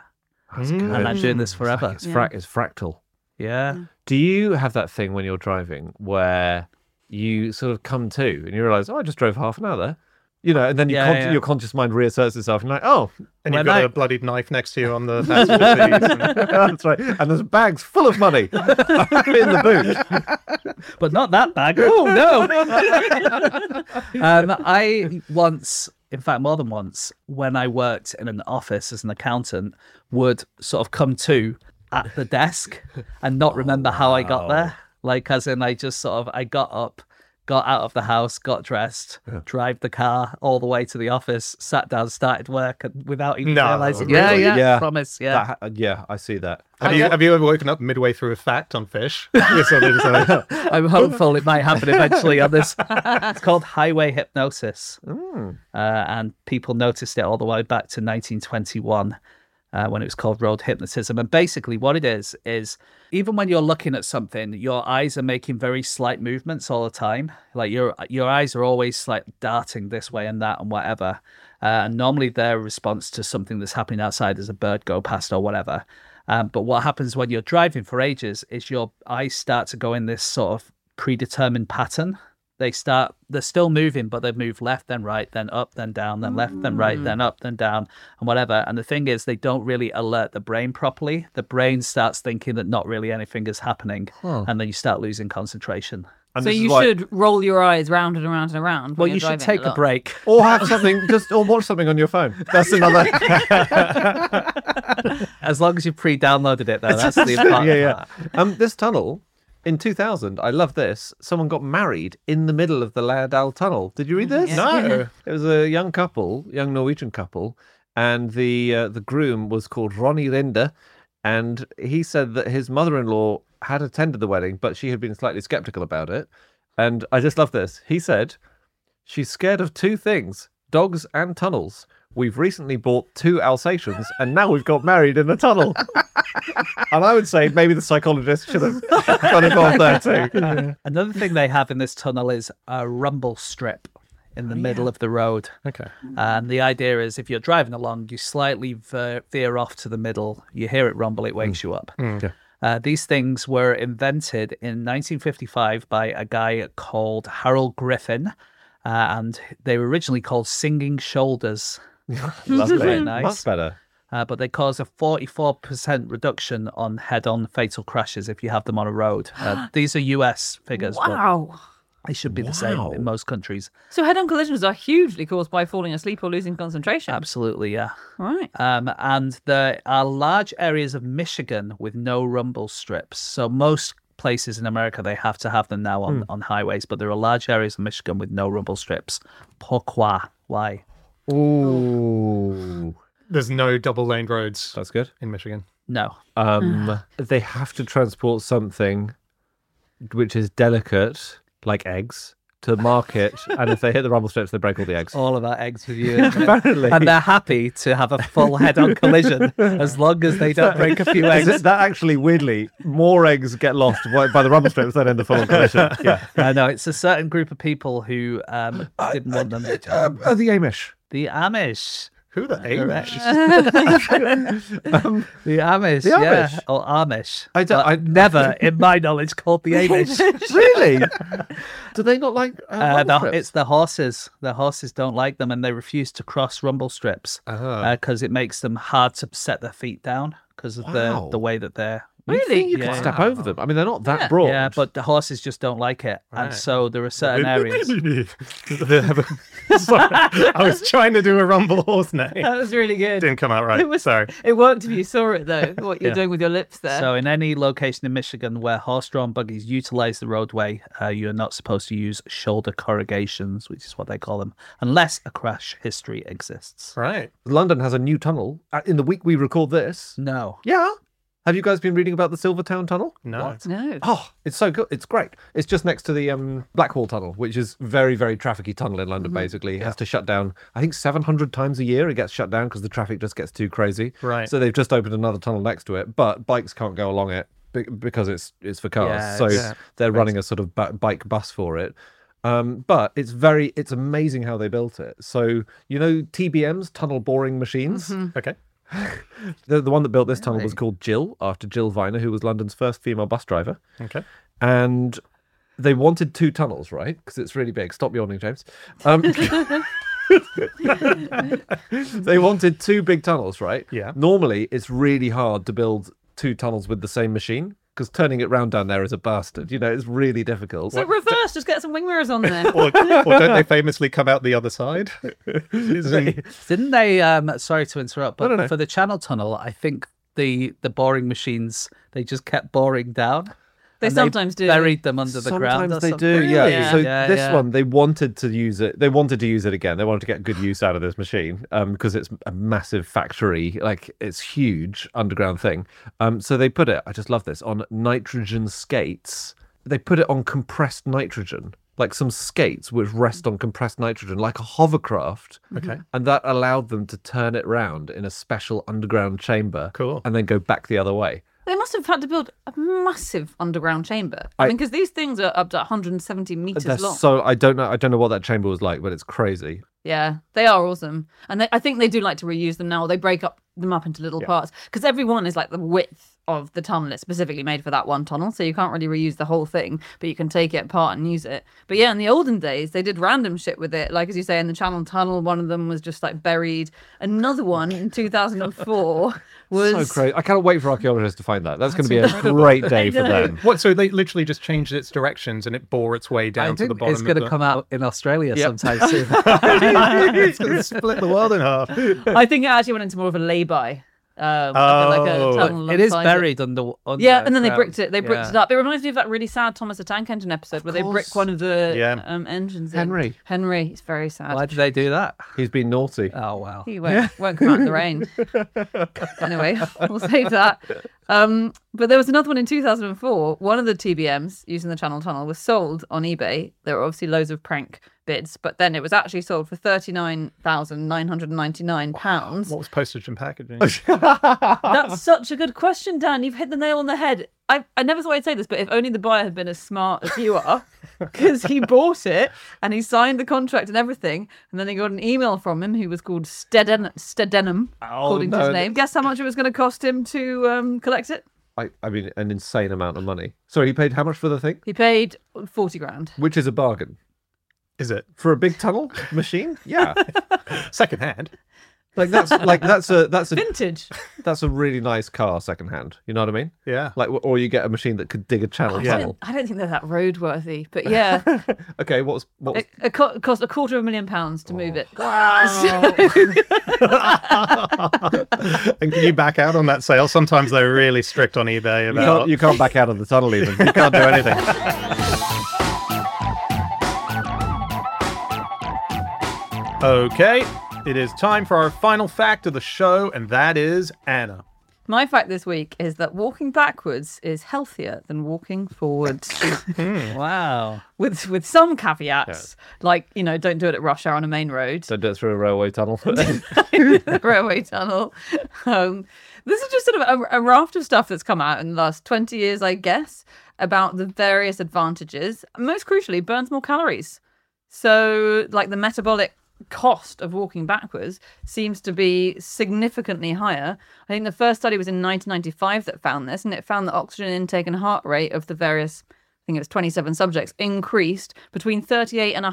and I'm doing this forever.
It's fractal.
Yeah.
Do you have that thing when you're driving where you sort of come to and you realise, I just drove half an hour there? You know, and then your conscious mind reasserts itself and you're like, oh.
And you've
When
got
I-
a bloodied knife next to you on the passenger seat. And
That's right. And there's bags full of money in the boot.
But not that bag. Oh, no. I once, in fact, more than once, when I worked in an office as an accountant, would sort of come to at the desk and not remember how I got there. Like, as in, I got up, got out of the house, got dressed, drive the car all the way to the office, sat down, started work, and without even
No,
realizing.
really?
Yeah.
Promise.
I see that.
have you ever woken up midway through a fact on fish? So they decide,
I'm hopeful it might happen eventually on this. It's called highway hypnosis. And people noticed it all the way back to 1921 when it was called road hypnotism. And basically what it is even when you're looking at something, your eyes are making very slight movements all the time. Like your eyes are always like darting this way and that and whatever. And normally they're a response to something that's happening outside as a bird go past or whatever. But what happens when you're driving for ages is your eyes start to go in this sort of predetermined pattern. They're still moving, but they move left, then right, then up, then down, then left, then right, then up, then down, and whatever. And the thing is, they don't really alert the brain properly. The brain starts thinking that not really anything is happening, and then you start losing concentration.
And
So
this is
you
why-
should roll your eyes round and around and around.
Well,
when
you
you're
should
driving
take a
lot.
break.
Or have something, or watch something on your phone. That's another.
As long as you've pre-downloaded it, though, that's the important part.
This tunnel in 2000, I love this, someone got married in the middle of the Lærdal Tunnel. Did you read this?
Yeah.
No.
It was a young Norwegian couple, and the groom was called Ronny Rinde, and he said that his mother-in-law had attended the wedding, but she had been slightly skeptical about it. And I just love this. He said, "She's scared of two things, dogs and tunnels. We've recently bought 2 Alsatians, and now we've got married in the tunnel." And I would say maybe the psychologist should have got involved there too.
Another thing they have in this tunnel is a rumble strip in the middle of the road.
Okay.
And the idea is if you're driving along, you slightly veer off to the middle, you hear it rumble, it wakes you up. These things were invented in 1955 by a guy called Harold Griffin, and they were originally called Singing Shoulders.
Lovely.
Very nice.
Much better.
But they cause a 44% reduction on head-on fatal crashes if you have them on a road. These are US figures. but
Wow.
They should be the same in most countries.
So head-on collisions are hugely caused by falling asleep or losing concentration.
Absolutely, yeah.
Right.
And there are large areas of Michigan with no rumble strips. So most places in America, they have to have them now on highways, but there are large areas of Michigan with no rumble strips. Pourquoi? Why?
Ooh,
There's no double-lane roads
that's good.
in Michigan.
No.
They have to transport something which is delicate, like eggs, to market, and if they hit the rumble strips, they break all the eggs.
All of our eggs with you.
Apparently.
And they're happy to have a full head-on collision as long as they don't break a few eggs.
That actually, weirdly, more eggs get lost by the rumble strips than in the full collision. Yeah.
No, it's a certain group of people who didn't want them.
The Amish.
The Amish.
Who the Amish?
The Amish,
The
yeah.
Amish?
Or Amish.
I
Never, in my knowledge, called the Amish.
Really? Do they not like rumble strips?
It's the horses. The horses don't like them and they refuse to cross rumble strips because it makes them hard to set their feet down because of
Wow.
the way that they're...
Really?
You can
Yeah.
step over them. I mean, they're not that broad.
Yeah, but the horses just don't like it. And
Right.
so there are certain areas...
Sorry, I was trying to do a rumble horse name.
That was really good.
Didn't come out right.
It was.
Sorry.
It worked if you saw it though. What you're doing with your lips there.
So in any location in Michigan where horse-drawn buggies utilize the roadway, you're not supposed to use shoulder corrugations, which is what they call them, unless a crash history exists.
Right.
London has a new tunnel. In the week we record this.
No.
Yeah. Have you guys been reading about the Silvertown Tunnel?
No.
no.
Oh, it's so good. It's great. It's just next to the Blackwall Tunnel, which is very, very trafficy tunnel in London, basically. It has to shut down, I think, 700 times a year. It gets shut down because the traffic just gets too crazy.
Right.
So they've just opened another tunnel next to it, but bikes can't go along it because it's for cars.
Yeah,
so
it's
they're running a sort of bike bus for it. But it's amazing how they built it. So, you know, TBMs, tunnel boring machines?
Okay.
The one that built this tunnel was called Jill, after Jill Viner, who was London's first female bus driver.
Okay.
And they wanted 2 tunnels, right? Because it's really big. Stop yawning, James. They wanted 2 big tunnels, right?
Yeah.
Normally, it's really hard to build 2 tunnels with the same machine because turning it round down there is a bastard. You know, it's really difficult.
So reverse, just get some wing mirrors on there.
Or don't they famously come out the other side?
Didn't they, sorry to interrupt,
No,
but
no.
for the Channel Tunnel, I think the boring machines, they just kept boring down.
They
and
sometimes do.
Buried them under the ground.
Sometimes
or
they
something.
do, yeah.
Yeah.
So
Yeah,
this
yeah.
one, they wanted to use it. They wanted to use it again. They wanted to get good use out of this machine because it's a massive factory, like it's huge underground thing. So they put it. I just love this on nitrogen skates. They put it on compressed nitrogen, like some skates which rest on compressed nitrogen, like a hovercraft.
Okay.
And that allowed them to turn it round in a special underground chamber.
Cool.
And then go back the other way.
They must have had to build a massive underground chamber. I mean, because these things are up to 170 meters
They're
long.
so I don't know what that chamber was like, but it's crazy.
Yeah, they are awesome, and I think they do like to reuse them now. They break them up into little parts because every one is like the width of the tunnel. It's specifically made for that one tunnel, so you can't really reuse the whole thing, but you can take it apart and use it. But yeah, in the olden days, they did random shit with it. Like as you say, in the Channel Tunnel, one of them was just like buried. Another one in 2004 was
So crazy. I cannot wait for archaeologists to find that. That's going to be a great day for them.
What? So they literally just changed its directions and it bore its way
I
down to the
think
bottom.
it's going to
of
come out in Australia
Yep.
sometime soon.
It's going to split the world in half.
I think it actually went into more of a lay-by. Like a
Oh.
tunnel
It is
alongside
buried under.
Yeah, and then they
ground.
bricked it. They bricked
Yeah.
it up. It reminds me of that really sad Thomas the Tank Engine episode where they brick one of the
Yeah.
engines. in.
Henry.
Henry, it's very sad.
Why did they do that?
He's been naughty.
Oh wow.
He won't come out in the rain. Anyway, we'll save that. But there was another one in 2004. One of the TBMs using the Channel Tunnel was sold on eBay. There were obviously loads of prank bids, but then it was actually sold for £39,999.
What was postage and packaging?
That's such a good question, Dan. You've hit the nail on the head. I never thought I'd say this, but if only the buyer had been as smart as you are, because he bought it and he signed the contract and everything, and then he got an email from him who was called Stedenham, according to his name. Guess how much it was going to cost him to collect it?
I mean, an insane amount of money. Sorry, he paid how much for the thing?
He paid 40 grand.
Which is a bargain.
Is it
For a big tunnel machine? Yeah.
secondhand?
that's a
Vintage.
that's a really nice car secondhand. You know what I mean?
Yeah.
Like, or you get a machine that could dig a channel tunnel.
I don't think they're that roadworthy, but yeah,
Okay, what was
it cost £250,000 to move it.
And can you back out on that sale? Sometimes they're really strict on eBay about.
you can't back out of the tunnel even. You can't do anything.
Okay, it is time for our final fact of the show, and that is Anna.
My fact this week is that walking backwards is healthier than walking forwards.
Wow.
with some caveats, like, don't do it at rush hour on a main road,
Don't do it through a railway tunnel.
the railway tunnel. This is just sort of a raft of stuff that's come out in the last 20 years, I guess, about the various advantages. Most crucially, burns more calories. So, like, the metabolic cost of walking backwards seems to be significantly higher. I think the first study was in 1995 that found this, and it found that oxygen intake and heart rate of the various, I think it was 27 subjects, increased between 38 and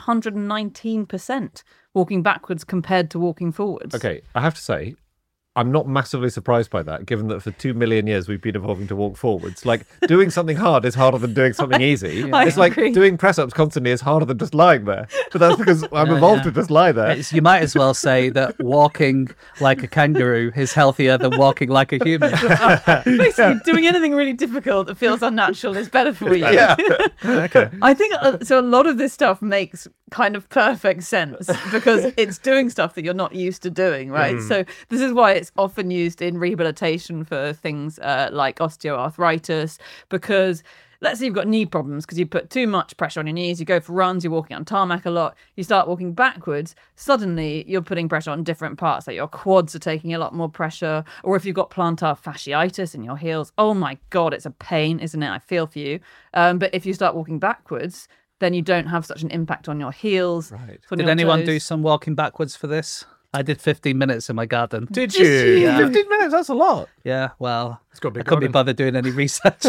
119% walking backwards compared to walking forwards.
Okay, I have to say, I'm not massively surprised by that, given that for 2 million years we've been evolving to walk forwards. Like, doing something hard is harder than doing something easy.
I
It's like
agree.
doing press-ups constantly is harder than just lying there. But that's because I'm evolved to just lie there.
You might as well say that walking like a kangaroo is healthier than walking like a human.
Basically, doing anything really difficult that feels unnatural is better for you.
Yeah.
Okay.
I think so. A lot of this stuff makes kind of perfect sense because it's doing stuff that you're not used to doing, right? So this is why it's often used in rehabilitation for things like osteoarthritis, because let's say you've got knee problems because you put too much pressure on your knees, you go for runs, you're walking on tarmac a lot, you start walking backwards, suddenly you're putting pressure on different parts, like your quads are taking a lot more pressure, or if you've got plantar fasciitis in your heels, oh my God, it's a pain, isn't it? I feel for you. But if you start walking backwards, then you don't have such an impact on your heels.
Right.
on
Did
your
anyone
toes.
do some walking backwards for this? I did 15 minutes in my garden.
Did you?
Yeah.
15 minutes, that's a lot.
Yeah, well,
It's got a big
I couldn't be
garden.
bothered doing any research.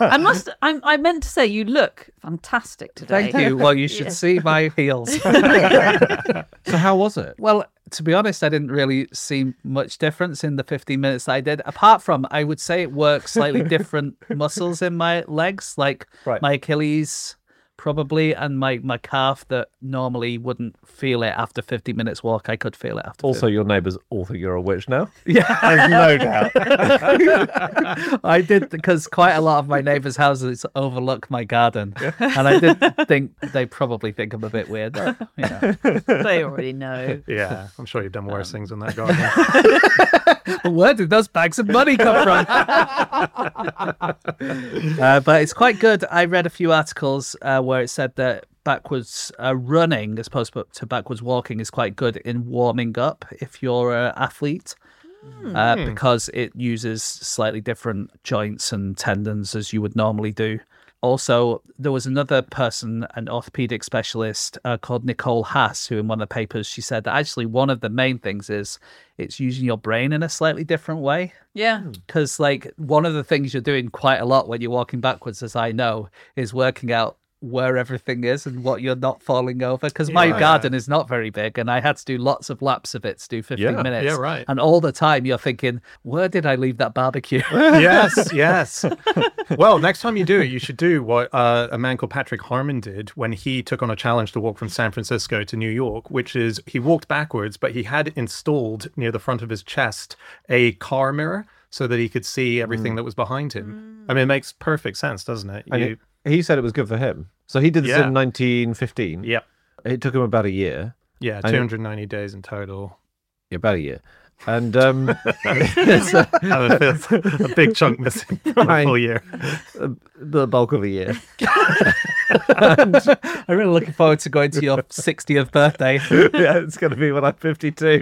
I meant to say you look fantastic today.
Thank you. Well, you should see my heels.
So how was it?
Well, to be honest, I didn't really see much difference in the 15 minutes that I did. Apart from, I would say it works slightly different muscles in my legs, like
Right.
my Achilles probably, and my calf that normally wouldn't feel it after 50 minutes walk. I could feel it after.
Also, your neighbours all think you're a witch now.
Yeah,
There's no doubt.
I did, because quite a lot of my neighbours' houses overlook my garden, and I did think they probably think I'm a bit weird. But,
They already know.
Yeah, I'm sure you've done worse things in that garden.
where did those bags of money come from? But it's quite good. I read a few articles where it said that backwards running as opposed to backwards walking is quite good in warming up if you're an athlete. Because it uses slightly different joints and tendons as you would normally do. Also, there was another person, an orthopedic specialist called Nicole Haas, who in one of the papers, she said that actually one of the main things is it's using your brain in a slightly different way.
Yeah.
Because, like, one of the things you're doing quite a lot when you're walking backwards, as I know, is working out where everything is and what you're not falling over. Because my
Yeah.
garden is not very big, and I had to do lots of laps of it to do 15
Yeah.
minutes.
Yeah, right.
And all the time you're thinking, where did I leave that barbecue?
Yes. Well, next time you do it, you should do what a man called Patrick Harmon did when he took on a challenge to walk from San Francisco to New York, which is he walked backwards, but he had installed near the front of his chest a car mirror so that he could see everything that was behind him. I mean, it makes perfect sense, doesn't it?
And he said it was good for him. So he did this
Yeah.
in 1915.
Yep.
It took him about a year.
Yeah,
And-
290 days in total.
Yeah, about a year. And
A big chunk missing from a full year.
the bulk of a year.
I'm really looking forward to going to your 60th birthday.
Yeah, it's going to be when I'm 52.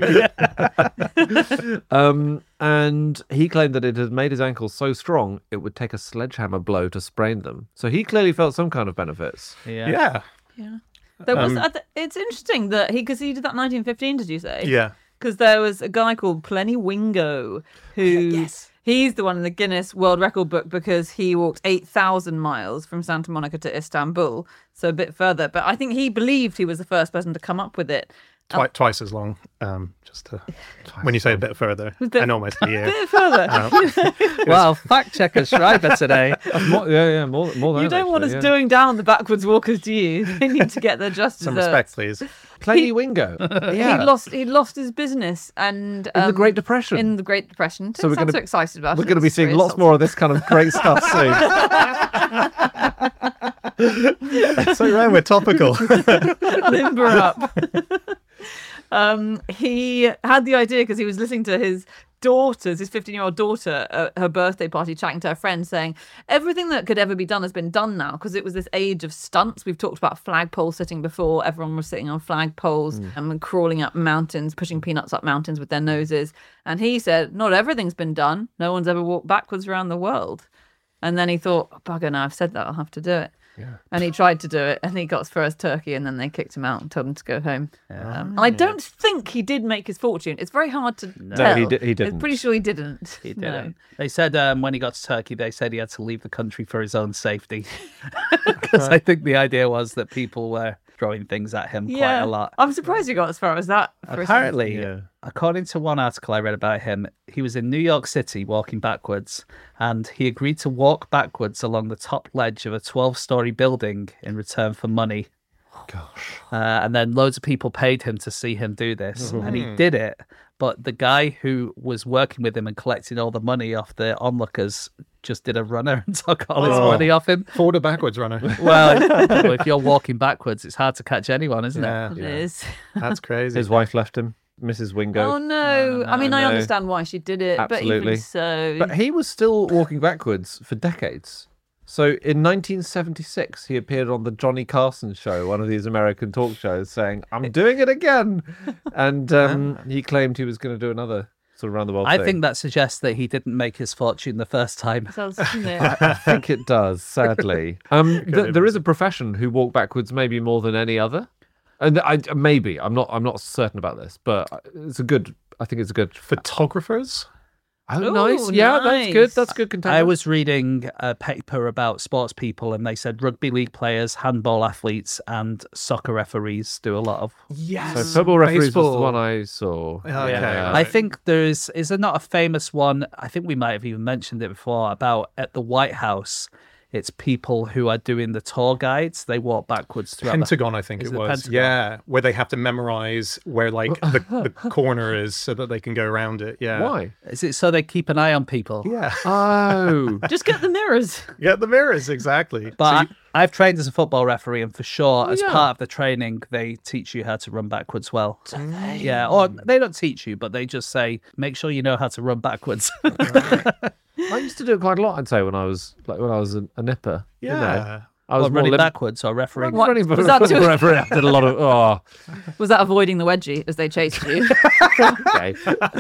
And he claimed that it had made his ankles so strong it would take a sledgehammer blow to sprain them. So he clearly felt some kind of benefits.
Yeah.
There was. It's interesting that because he did that in 1915. Did you say?
Yeah.
Because there was a guy called Plenny Wingo who he's the one in the Guinness World Record book because he walked 8,000 miles from Santa Monica to Istanbul, so a bit further. But I think he believed he was the first person to come up with it.
Twice as long. Just to, when you say a bit further, and almost a
A
year.
bit further.
Wow, fact checker Schreiber today.
More than
You
that,
don't want us
actually, yeah.
doing down the backwards walkers, do you? They need to get their just
Some
desserts.
respect, please.
Plenty Wingo. Yeah.
He lost his business and
In the Great Depression.
In the Great Depression.
So
So
we're
we're
gonna-
so excited about
We're
it.
going to be
It's
seeing
very
lots more of this kind of great stuff soon.
So right, we're topical.
Limber up. He had the idea because he was listening to his 15-year-old daughter, at her birthday party, chatting to her friend, saying everything that could ever be done has been done now because it was this age of stunts. We've talked about flagpole sitting before. Everyone was sitting on flagpoles and crawling up mountains, pushing peanuts up mountains with their noses. And he said, not everything's been done. No one's ever walked backwards around the world. And then he thought, oh, bugger, now I've said that, I'll have to do it. Yeah. And he tried to do it, and he got his first turkey, and then they kicked him out and told him to go home. And I don't think he did make his fortune. It's very hard to tell.
he didn't.
I'm pretty sure he didn't.
He
No.
didn't. They said when he got to Turkey, they said he had to leave the country for his own safety. Because I think the idea was that people were throwing things at him quite a lot.
I'm surprised he got as far as that. for his-
Apparently,
Yeah.
according to one article I read about him, he was in New York City walking backwards, and he agreed to walk backwards along the top ledge of a 12-story building in return for money.
Gosh.
And then loads of people paid him to see him do this, and he did it. But the guy who was working with him and collecting all the money off the onlookers just did a runner and took all his money off him.
Forward or backwards runner.
Well, if you're walking backwards, it's hard to catch anyone, isn't it?
Yeah,
It is.
that's crazy.
His wife left him, Mrs. Wingo.
Oh no! I mean, I
no.
understand why she did it, but
Absolutely.
even so,
But he was still walking backwards for decades. So in 1976, he appeared on the Johnny Carson show, one of these American talk shows, saying, I'm doing it again. And he claimed he was going to do another sort of round the world
I
thing.
think that suggests that he didn't make his fortune the first time.
doesn't it?
I think it does, sadly. There is a profession who walk backwards maybe more than any other. And I'm not certain about this, but I think it's a good
Photographers?
Oh,
Ooh,
nice. Yeah, that's good.
nice.
That's good content.
I was reading a paper about sports people, and they said rugby league players, handball athletes, and soccer referees do a lot of.
Yes.
So football referees was
Baseball.
the one I saw.
Okay.
Yeah.
I think is there not a famous one? I think we might have even mentioned it before about at the White House. It's people who are doing the tour guides. They walk backwards throughout
Pentagon, I think
Is
it
it
was.
Pentagon?
Yeah, where they have to memorize where like the corner is so that they can go around it. Yeah.
Why?
Is it so they keep an eye on people?
Yeah.
Oh.
Just get the mirrors.
Yeah, the mirrors, exactly.
But I've trained as a football referee, and for sure, as
yeah.
part of the training, they teach you how to run backwards well. Yeah, or they don't teach you, but they just say, make sure you know how to run backwards.
I used to do it quite a lot, I'd say, when I was a nipper.
yeah.
You know. I was
Or
more
running
lim-
backwards or refereeing.
What?
running, but
Was that too-
referee, I did a lot of. Oh,
Was that avoiding the wedgie as they chased you?
okay,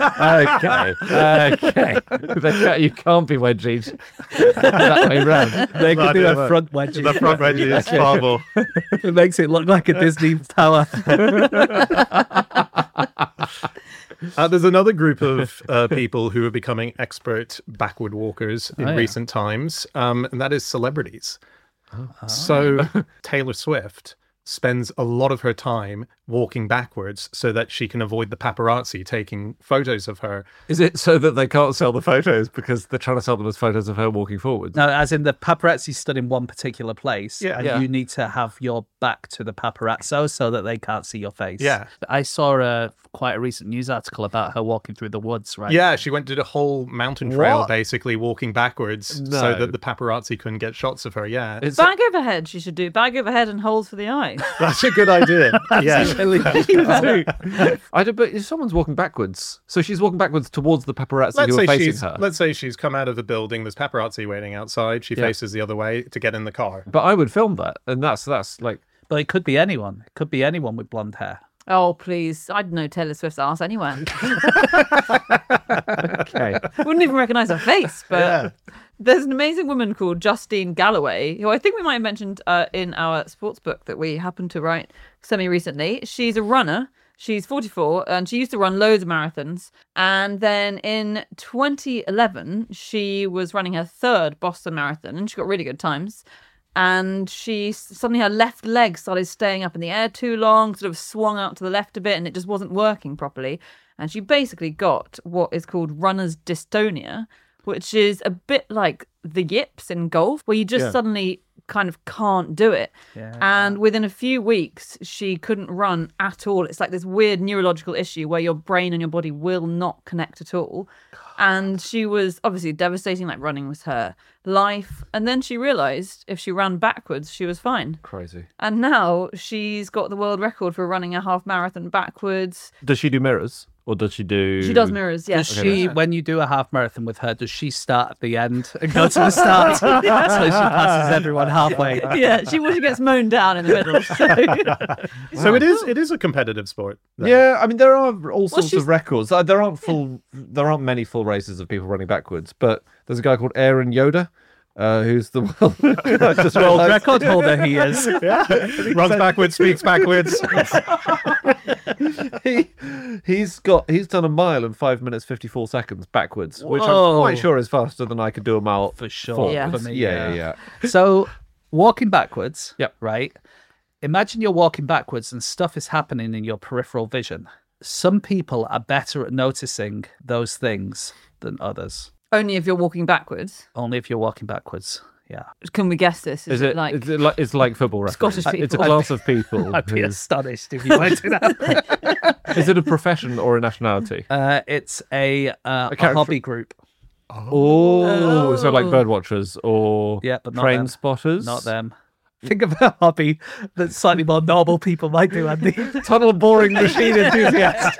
okay. You can't be wedgied that way round.
They can
Right,
do
yeah,
a
right.
front wedgie.
The front wedgie is horrible.
It makes it look like a Disney tower.
There's another group of people who are becoming expert backward walkers in
Oh, yeah.
recent times, and that is celebrities. So Taylor Swift spends a lot of her time walking backwards so that she can avoid the paparazzi taking photos of her.
Is it so that they can't sell the photos because they're trying to sell them as photos of her walking forwards?
No, as in the paparazzi stood in one particular place,
Yeah.
and
Yeah.
you need to have your back to the paparazzo so that they can't see your face.
Yeah.
I saw quite a recent news article about her walking through the woods, right?
Yeah, she did a whole mountain trail
What?
basically walking backwards
No.
so that the paparazzi couldn't get shots of her. Yeah.
It's
Bag overhead, she should do. Bag overhead and hold for the eye.
That's a good idea. Yeah.
but if someone's walking backwards, so she's walking backwards towards the paparazzi who are facing her.
Let's say she's come out of the building, there's paparazzi waiting outside, she
Yeah.
faces the other way to get in the car.
But I would film that, and that's like.
But it could be anyone. It could be anyone with blonde hair.
Oh, please. I'd know Taylor Swift's ass anywhere.
Okay.
Wouldn't even recognise her face. But there's an amazing woman called Justine Galloway, who I think we might have mentioned in our sports book that we happened to write semi-recently. She's a runner. She's 44 and she used to run loads of marathons. And then in 2011, she was running her third Boston Marathon and she got really good times. And suddenly her left leg started staying up in the air too long, sort of swung out to the left a bit, and it just wasn't working properly. And she basically got what is called runner's dystonia, which is a bit like the yips in golf, where you just suddenly kind of can't do it.
Yeah.
And within a few weeks, she couldn't run at all. It's like this weird neurological issue where your brain and your body will not connect at all. And she was obviously devastating, like running was her life. And then she realised if she ran backwards, she was fine.
Crazy.
And now she's got the world record for running a half marathon backwards.
Does she do mirrors? Or does she do...
She does mirrors, yes.
Does she, when you do a half marathon with her, does she start at the end and go to the start? So she passes everyone halfway.
Yeah, she gets mown down in the middle. So.
So it is a competitive sport. then.
Yeah, I mean, there are all sorts
she's-
of records. There aren't many full races of people running backwards, but there's a guy called Aaron Yoda, who's the
World record holder he is.
Runs backwards, speaks backwards.
He's done a mile in 5 minutes 54 seconds backwards, which I'm
Whoa.
quite sure is faster than I could do a mile
For sure.
forwards.
Yeah.
For me,
Yeah.
So walking backwards,
Yep.
right? Imagine you're walking backwards and stuff is happening in your peripheral vision. Some people are better at noticing those things than others.
Only if you're walking backwards.
Only if you're walking backwards. Yeah.
Can we guess this?
Is it
like...
it's like football referees?
Scottish
It's a
people.
class of people.
I'd be
who-
astonished if you went to that.
Is it a profession or a nationality?
It's a
character-
hobby group.
Oh, so like bird watchers or
Yeah, but not
train
them.
spotters?
Not them. Think of a hobby that slightly more normal people might do, Andy.
Tunnel boring machine enthusiast.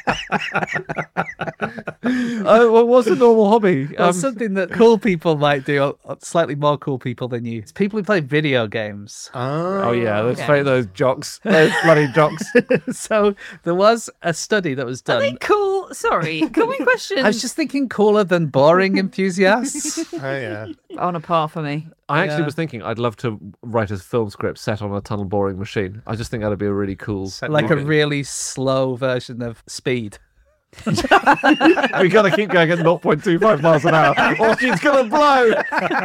Oh, what's a normal hobby?
Well, something that cool people might do, slightly more cool people than you. It's people who play video games.
Oh yeah,
Okay.
those jocks, those bloody jocks.
So there was a study that was
Are they
done.
cool? Sorry, can we question?
I was just thinking cooler than boring enthusiasts.
Oh, yeah.
on a par for me.
I actually
Yeah.
was thinking I'd love to write a film script set on a tunnel boring machine. I just think that'd be a really cool.
Like a
movie.
really slow version of Speed.
We gotta keep going at 0.25 miles an hour, or she's gonna blow.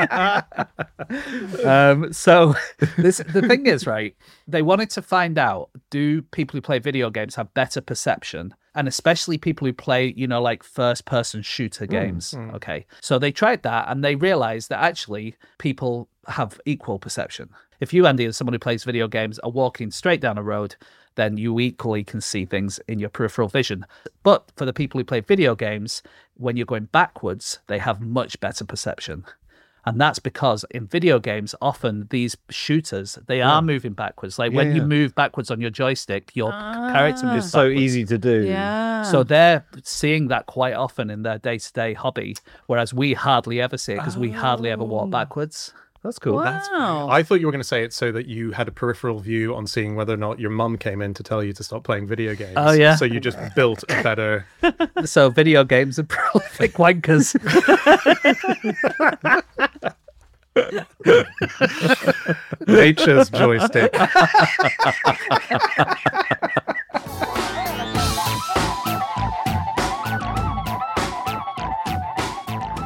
So the thing is, right, they wanted to find out, do people who play video games have better perception? And especially people who play, like first person shooter games. Okay. So they tried that and they realized that actually people have equal perception. If you, Andy, as someone who plays video games, are walking straight down a road, then you equally can see things in your peripheral vision. But for the people who play video games, when you're going backwards, they have much better perception. And that's because in video games, often these shooters, they are moving backwards. Like when you move backwards on your joystick, your character moves
It's so
backwards.
easy to do.
Yeah.
So they're seeing that quite often in their day-to-day hobby, whereas we hardly ever see it because we hardly ever walk backwards.
That's cool.
Wow.
I thought you were going to say it so that you had a peripheral view on seeing whether or not your mum came in to tell you to stop playing video games.
Oh, yeah.
So you just built a better...
So video games are prolific wankers.
Nature's joystick.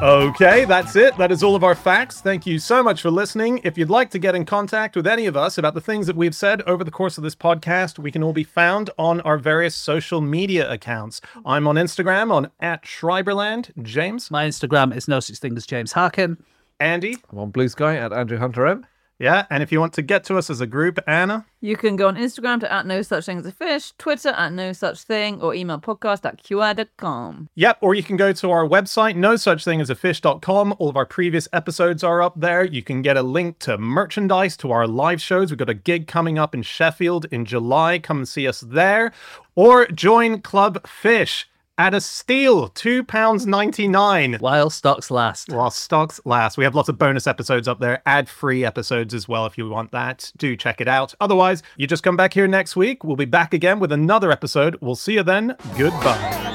Okay, that's it. That is all of our facts. Thank you so much for listening. If you'd like to get in contact with any of us about the things that we've said over the course of this podcast, we can all be found on our various social media accounts. I'm on Instagram on @Schreiberland. James?
My Instagram is no such thing as James Harkin.
Andy?
I'm on Blue Sky at Andrew Hunter M.
Yeah, and if you want to get to us as a group, Anna?
You can go on Instagram to @NoSuchThingAsAFish, Twitter @NoSuchThing, or email podcast@qi.com.
Yep, or you can go to our website, nosuchthingasafish.com. All of our previous episodes are up there. You can get a link to merchandise, to our live shows. We've got a gig coming up in Sheffield in July. Come and see us there. Or join Club Fish at a steal, £2.99.
While stocks last.
While stocks last. We have lots of bonus episodes up there, ad-free episodes as well if you want that. Do check it out. Otherwise, you just come back here next week. We'll be back again with another episode. We'll see you then. Goodbye.